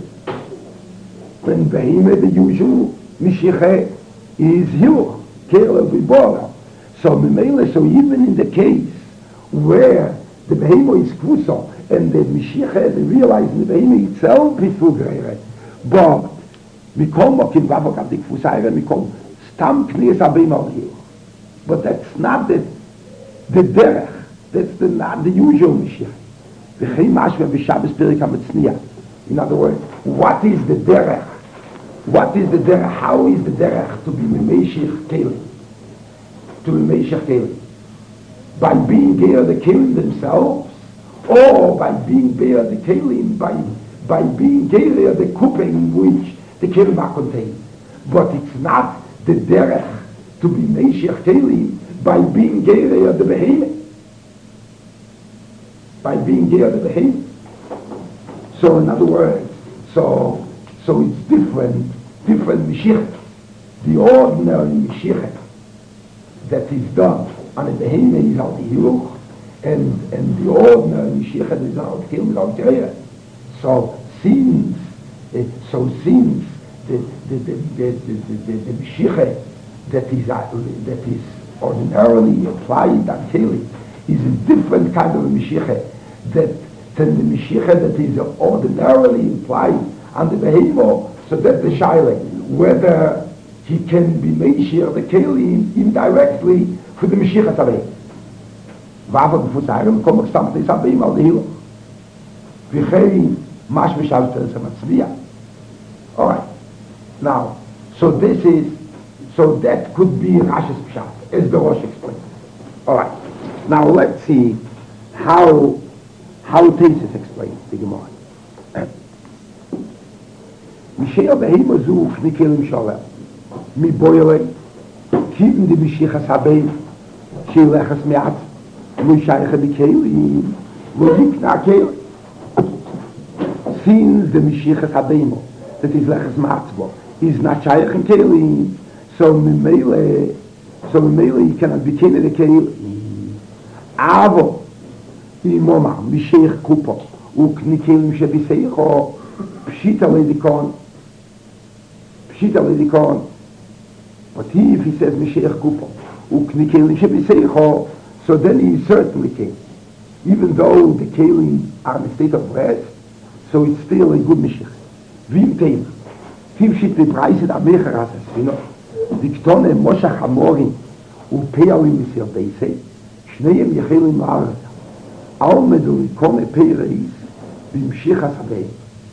When Behemah, the usual Mashiach is Hilach, Kelim Vibora. So, so even in the case where the Behemo is Kvuso and the Mashiach, they realize in the Behemo itself is Fugreire, but Mikol Mokim Vavokam Dik Fusaire, Mikol Stam Knies Abim Al Hilach. But that's not the, the derech, that's the, not the usual Mashiach. V'chei Mashve V'Shabbos Perik HaMetzniah. In other words, what is the derech? What is the derech? How is the derech to be Memeshich Kelim? To be Meshach Kelim? By being there the Kelim themselves, or by being there the Kelim, by, by being there the kuppah in which the Kelim are contained. But it's not the derech to be Meshach Kelim by being there the Behemoth. By being there the Behemoth. So in other words, so so it's different, different Mashiach. The ordinary Mashiach that is done on the Behemah is al the Hiluch, and and the ordinary Mashiach that is al the Kelim is al the Greer. So since uh, so since the the the the, the, the, the Mashiach that is uh, that is ordinarily applied on Kelim is a different kind of a Mashiach that than the Mashiach that is ordinarily applied on the Behemo. So that's the Shaila, whether he can be Meishir the Kelim indirectly for the Mashiach HaSabeim. V'afa b'futayim kol m'kstam t'es habeim al dehilach. V'chei mash v'shav t'es hamatzviyah. All right. Now, so this is, So that could be Rashi's Pshat, as the Rosh explains. All right. Now let's see how how Tesis explains the Gemara. Misheir behema zu chnikel shalem mi boile kiven die Mishichas Habei shilechas me'at lo shaycha b'kelim lo yikna kelim. Since the Mishichas Habei that is lechas me'atzbo is not shaycha in kelim, so mimele so mimele you cannot be kelim the kelim. Avo imoma misheich kupo uknikelim shebiseicho pshita ledikon pshita ledikon. But he, if he says misheich kupo uknikelim shebiseicho, so then he is certainly king, even though the kelim are in a state of rest, so it's still a good misheich. Vim teim vim shit bepreiset amecher asas, you know, diktone moshach hamorim upealim misir beisei shneim yechelim la'aretz almedu ikone peireis b'mshichas habei.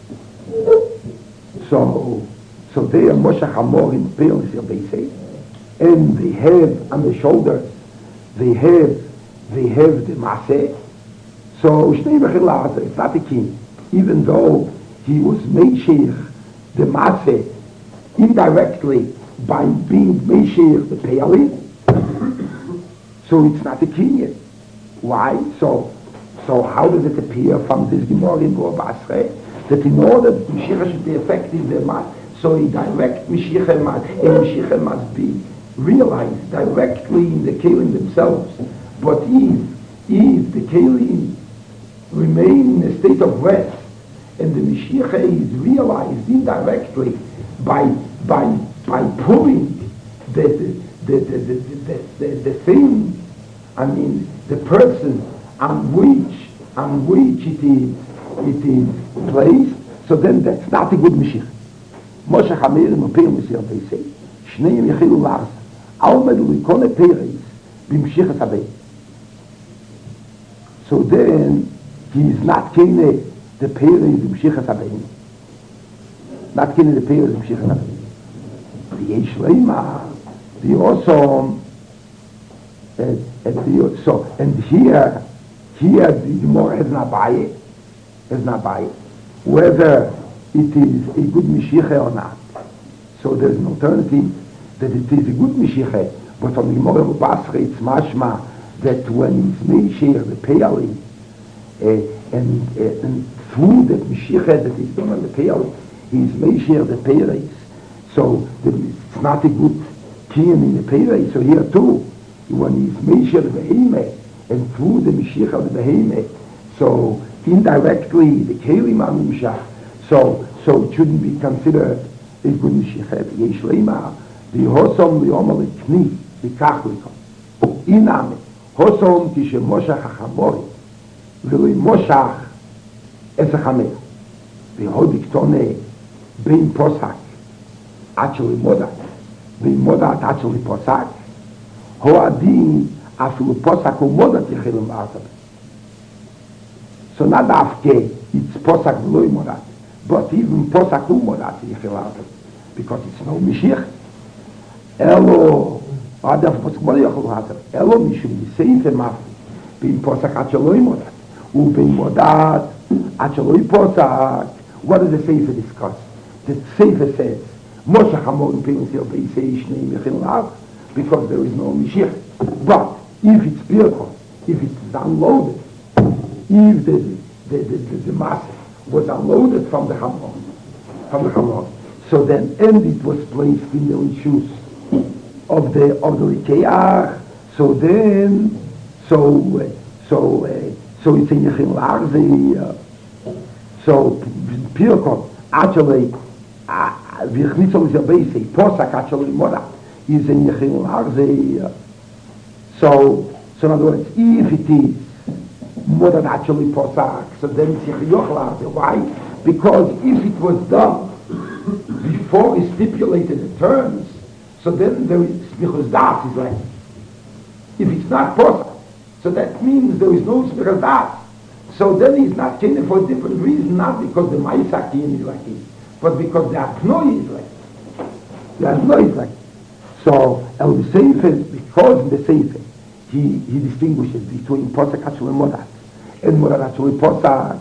So, so they are moshach hamorim upealim misir beisei, and they have on the shoulders, they have, they have the maseh. So shneim yechelim la'aretz, it's not a king, even though he was made sheikh the maseh indirectly by being made sheikh the peirim. So it's not a king yet. Why? So, so how does it appear from this Gemara in Bor Basra that in order that Mashiach should be effective, there must, so a direct Mashiach must, a Mashiach must be realized directly in the Kelim themselves. But if, if the Kelim remain in a state of rest and the Mashiach is realized indirectly by by by pulling the the the the, the, the, the, the thing, I mean, the person on which on which it is it is placed, so then that's not a good Mashiach. Moshe Chamerim Apir Mesir Beisei Shneim Yechilu Lars Almedu Ikone Pereis B'Mshichas Habei. So then he is not Kene the Pereis B'Mshichas Habei, not Kene the Pereis B'Mshichas Habei. The Yesh Leima, the also and, and the, so and here here the Gemara has not buy it, has not buy it, whether it is a good Mashiach or not. So there's an alternative that it is a good Mashiach, but from the Gemara of Basra it's mashma that when it's Mashiach the Peilim, uh, and uh, and through that Mashiach that is done on the Peilim, he's Mashiach the Peiris. So it's not a good kiyum in the Peiris. So here too, when he's Mashiach the Behemah, and through the Mashiach of the Behemah, so indirectly the Kelim are Mimshach, so so it shouldn't be considered a good Mashiach. Yesh Leima, the Hosom Liomar Kni, the Kachlikon. Iname, Hosom Kishe Moshach HaChamori, V'loi Moshach Esachamer, V'hodiktone Bein Posak, actually Modat, Bein Modat actually Posak, Hoadin Afilu Posak or Modat Yechilim Artab. So not after it's Posak V'loi Modat, but even Posak U Modat Yechilim Artab, because it's no Mashiach. Elo, Adaf Posak Modat Yechilim Artab, Elo Mishum Yiseife Mafri, Bein Posak Acheloi Modat, U Bein Modat Acheloi Posak. What does the Sefer discuss? The Sefer says, Moshe Hamorim Penisir Beisei Shnei Mechil Lav, because there is no Mashiach. But if it's Birkon, if it's unloaded, if the the the, the, the mass was unloaded from the Hamon, from the Hamon, so then and it was placed in the rishus of the of the Rikeach, so then so uh, so uh, so it's in Yechil Larzi, uh, so Birkon actually. Uh, V'chnitzol Zabei Posak actually Moda is in Yechil Arze. So, so in other words, if it is Moda actually Posak, so then it's Yechil Arze. Why? Because if it was done before he stipulated the terms, so then there is Smichus Das is like. If it's not Posak, so that means there is no Smichus Das. So then he's not Kene for a different reason, not because the Maisakin is like it, but because the Apnoi is like it. The Apnoi is like it. So El Sefer, because in the Sefer, he, he distinguishes between Posach Hashul and Modat. And Modat Hashul Posach,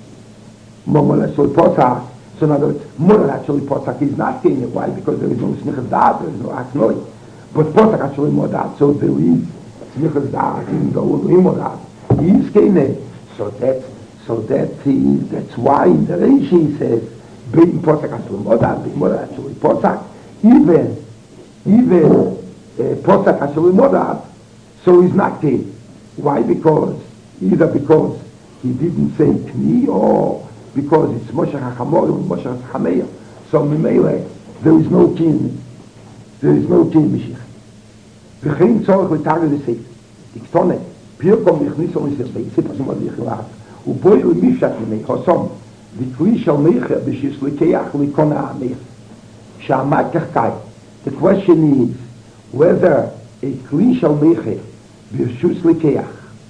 Modat Hashul Posach. So in other words, Modat Hashul Posach is not saying it. Why? Because there is no Snichas Da'at, there is no Asnoi. But Posach Hashul Modat, so there is Snichas Da'at, even though in Modat, he is Kene. So that's, so that is, that's why in the Reishi says, Bein Posach Hashul Modat, Bein Modat Hashul Posach, even even uh, Posach Hashul Modat, so he's not Kene. Why? Because, either because he didn't say Kni, or because it's Moshe HaChamor and Moshe HaChameir. So Memele, there is no Kene. There is no Kene Mashiach. V'chein tzorech l'tagel l'seif. Tiktone, pirkom v'chnisom l'seif, sepas mod l'chilat. U'boi l'mifshat l'mei, hosom, v'kli shal meicher b'shis l'keach l'kona ha'meich. Sha'amat kachkai. The question is whether a kli shal meicher b'shus l'keach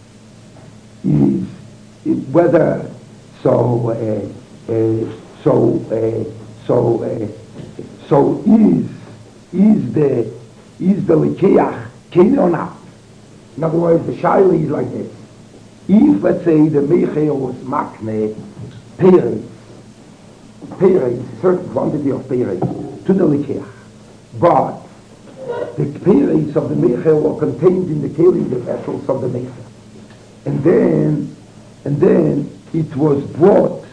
is, is whether so uh, uh, so uh, so uh, so is is the is the l'keach kene or not? In other words, the shaila is like this. If, let's say, the meicher was makne peres, peres, a certain quantity of peres, to the l'keach, but the peres of the meicher were contained in the kelim, the vessels of the meicher, and then, and then it was brought,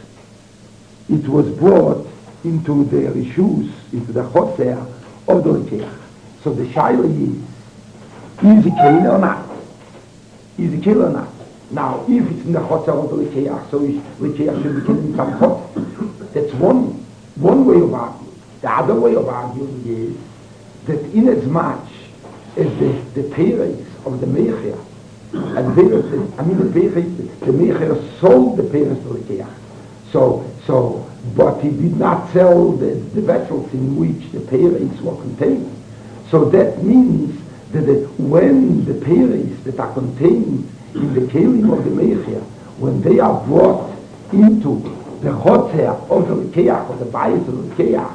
it was brought into the rishus, into the chotzer of the l'keach. So the shaila is, is it kelim or not? Is it kelim or not? Now, if it's in the chotzer of the l'keach, so l'keach should be kelim become chotzer. That's one one way of arguing. The other way of arguing is that in as much as the, the peres of the meicher, and the, I mean the peres, the meicher sold the peres to l'keach. So, so, but he did not sell the, the vessels in which the peres were contained. So that means that the, when the peres that are contained in the kelim of the meicher, when they are brought into the chotzer of the l'keach, or the bias of the l'keach,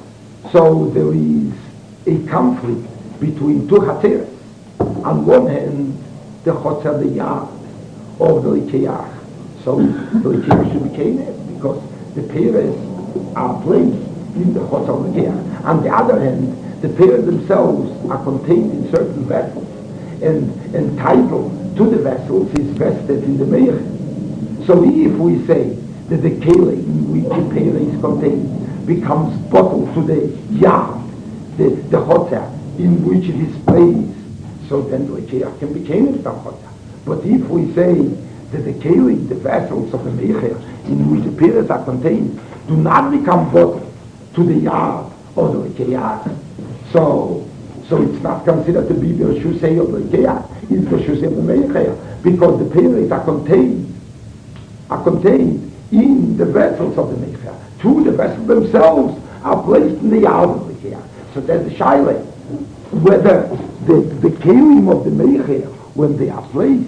so there is a conflict between two chatzeres. On one hand, the chotzer, the yard of the l'keach, so the l'keach should be kene because the peres are placed in the chotzer of the l'keach. On the other hand, the peres themselves are contained in certain vessels, and entitled to the vessels is vested in the meicher. So if we say that the keli in which the peres is contained becomes bottled to the yard, the, the chotzer in which it is placed, so then the l'keach can be kene from chotzer. But if we say that the keli, the vessels of the meicher in which the peres are contained, do not become bottled to the yard of the l'keach, so so it's not considered to be the shusei of the l'keach, it's the shusei of the meicher, because the peres are contained are contained in the vessels of the meicher. Two, the vessels themselves are placed in the yard of the l'keach. So there's the shaila whether the the kelim of the meicher, when they are placed,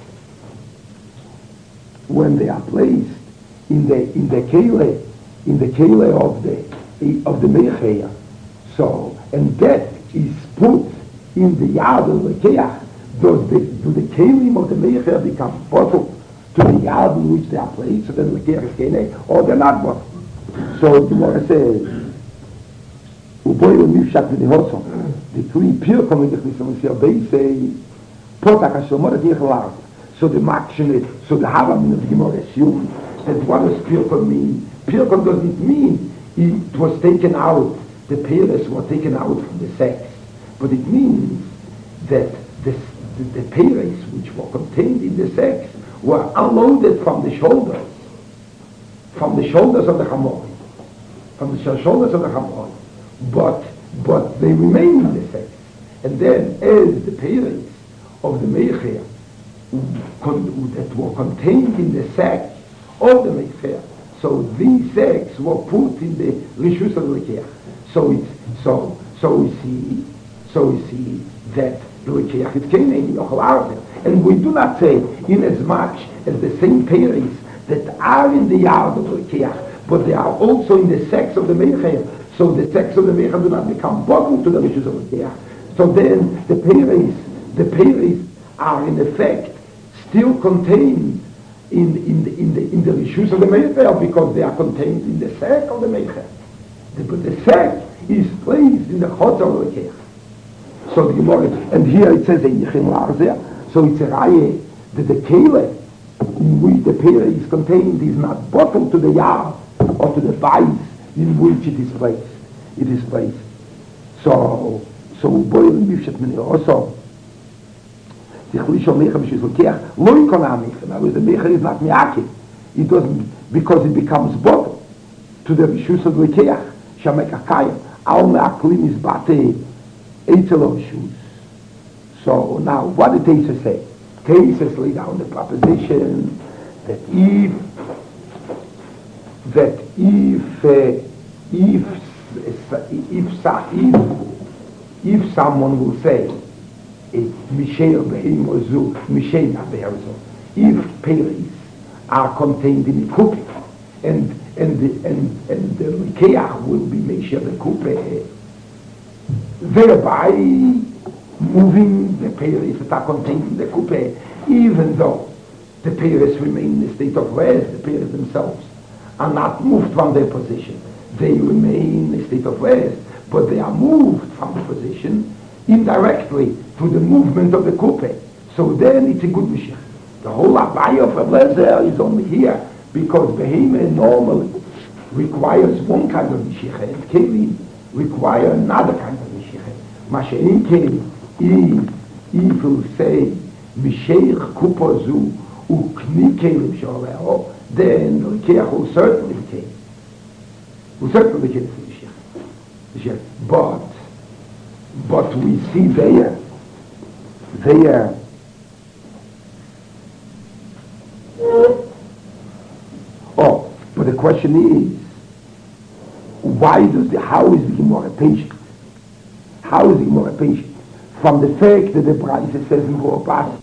when they are placed in the in the kele in the kele of the of the meicher, so and that is put in the yard of the l'keach, does the do the kelim of the meicher become bottled to the yard in which they are placed, so then the l'keach is kene, or they're not bottled? So the Gemara says, "Uboy u'mifshat v'nihosom." The three pure coming to Christian, they say, "Posach Hashul Modat yichlar." So the Makshene, so the Havam of the Gemara assume that what does Pirkon mean? Pirkon doesn't mean it was taken out, the peres were taken out from the sex, but it means that the, the, the peres which were contained in the sex were unloaded from the shoulders, from the shoulders of the Hamor, from the shoulders of the Hamor, but but they remain in the sex, and then as the peres of the meicher that were contained in the sack of the meicher, so these sacks were put in the rishus of the l'keach. So it's so so we see so we see that the l'keach is kene in yochel arvel, and we do not say in as much as the same peres that are in the yard of the l'keach, but they are also in the sacks of the meicher. So the sacks of the meicher do not become bottled to the rishus of the l'keach. So then the Peres, the Peres are in effect still contained in, in, the, in, the, in the Rishus of the Meicher because they are contained in the sack of the Meicher. The, but the sack is placed in the Chotz of the Meicher. So the Gemara, and here it says in Yechim Larzer, so it's a Raye that the Kele in which the Pere is contained is not bottled to the Yar or to the Vice in which it is placed. It is placed. So, so boiling bifshet meni also. The Chlisho Mecha Mishis Lekech, lo yikon ha-Mecha. In other words, the Mecha is not Miyakid. It doesn't, because it becomes bottled to the Rishus of Lekech, Shameka Kayim, Al Me'aklim is Bate, Eitzel of Rishus. So now, what did Teisa say? Teisa lay down the proposition that if, that if, uh, if, if, if, if someone will say, Mishael Behim Ozu, Mishael Beherzo, if Peres are contained in the Kupe, and and the, and and the Likeach will be Mishael the Kupe, thereby moving the Peres that are contained in the Kupe, even though the Peres remain in a state of rest, the Peres themselves are not moved from their position. They remain in a state of rest, but they are moved from the position indirectly through the movement of the Kupe. So then it's a good Mashiach. The whole Abaya of Ablezer is only here because Behemah normally requires one kind of Mashiach and Kelim require another kind of Mashiach. Mashiach Kelim, if, if you say Misheich Kupozu Ukni Kelim Sholeo, then the Keach will certainly take. Will certainly take the Mashiach. But But we see there, there, oh, but the question is, why does the, how is the Gemara patient? How is the Gemara patient? From the fact that the Braise says in Boapas,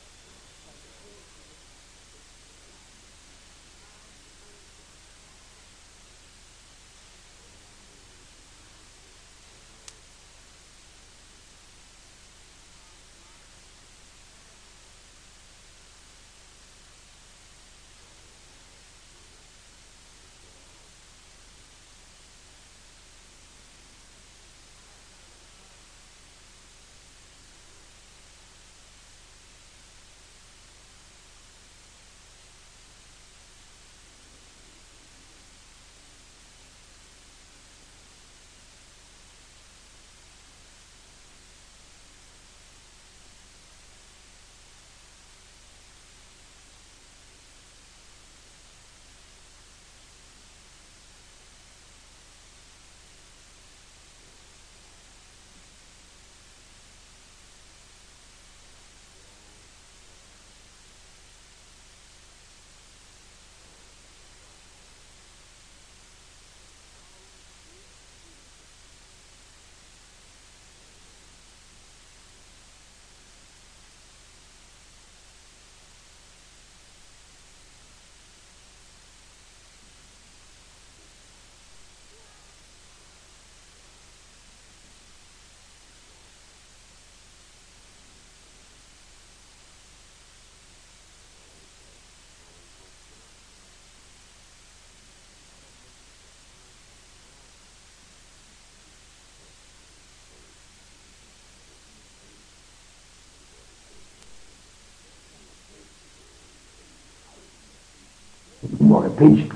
more patient.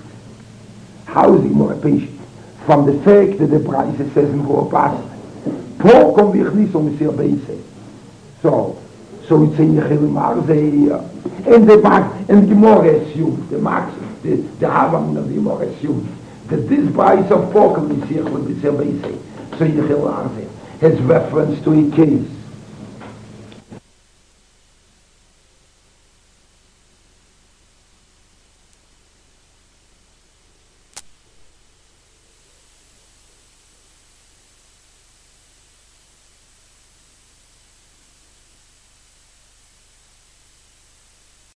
How is he more patient? From the fact that the Braise says in Boapas, Po kom vichnis om Misir Beise. So, so it's in Yechilim Arze, and the Max, and the Gemara assumes, the Max, the, the Havam of the Gemara assumes, that this Braise of Po kom Misir Beise, so Yechilim Arze, has reference to a case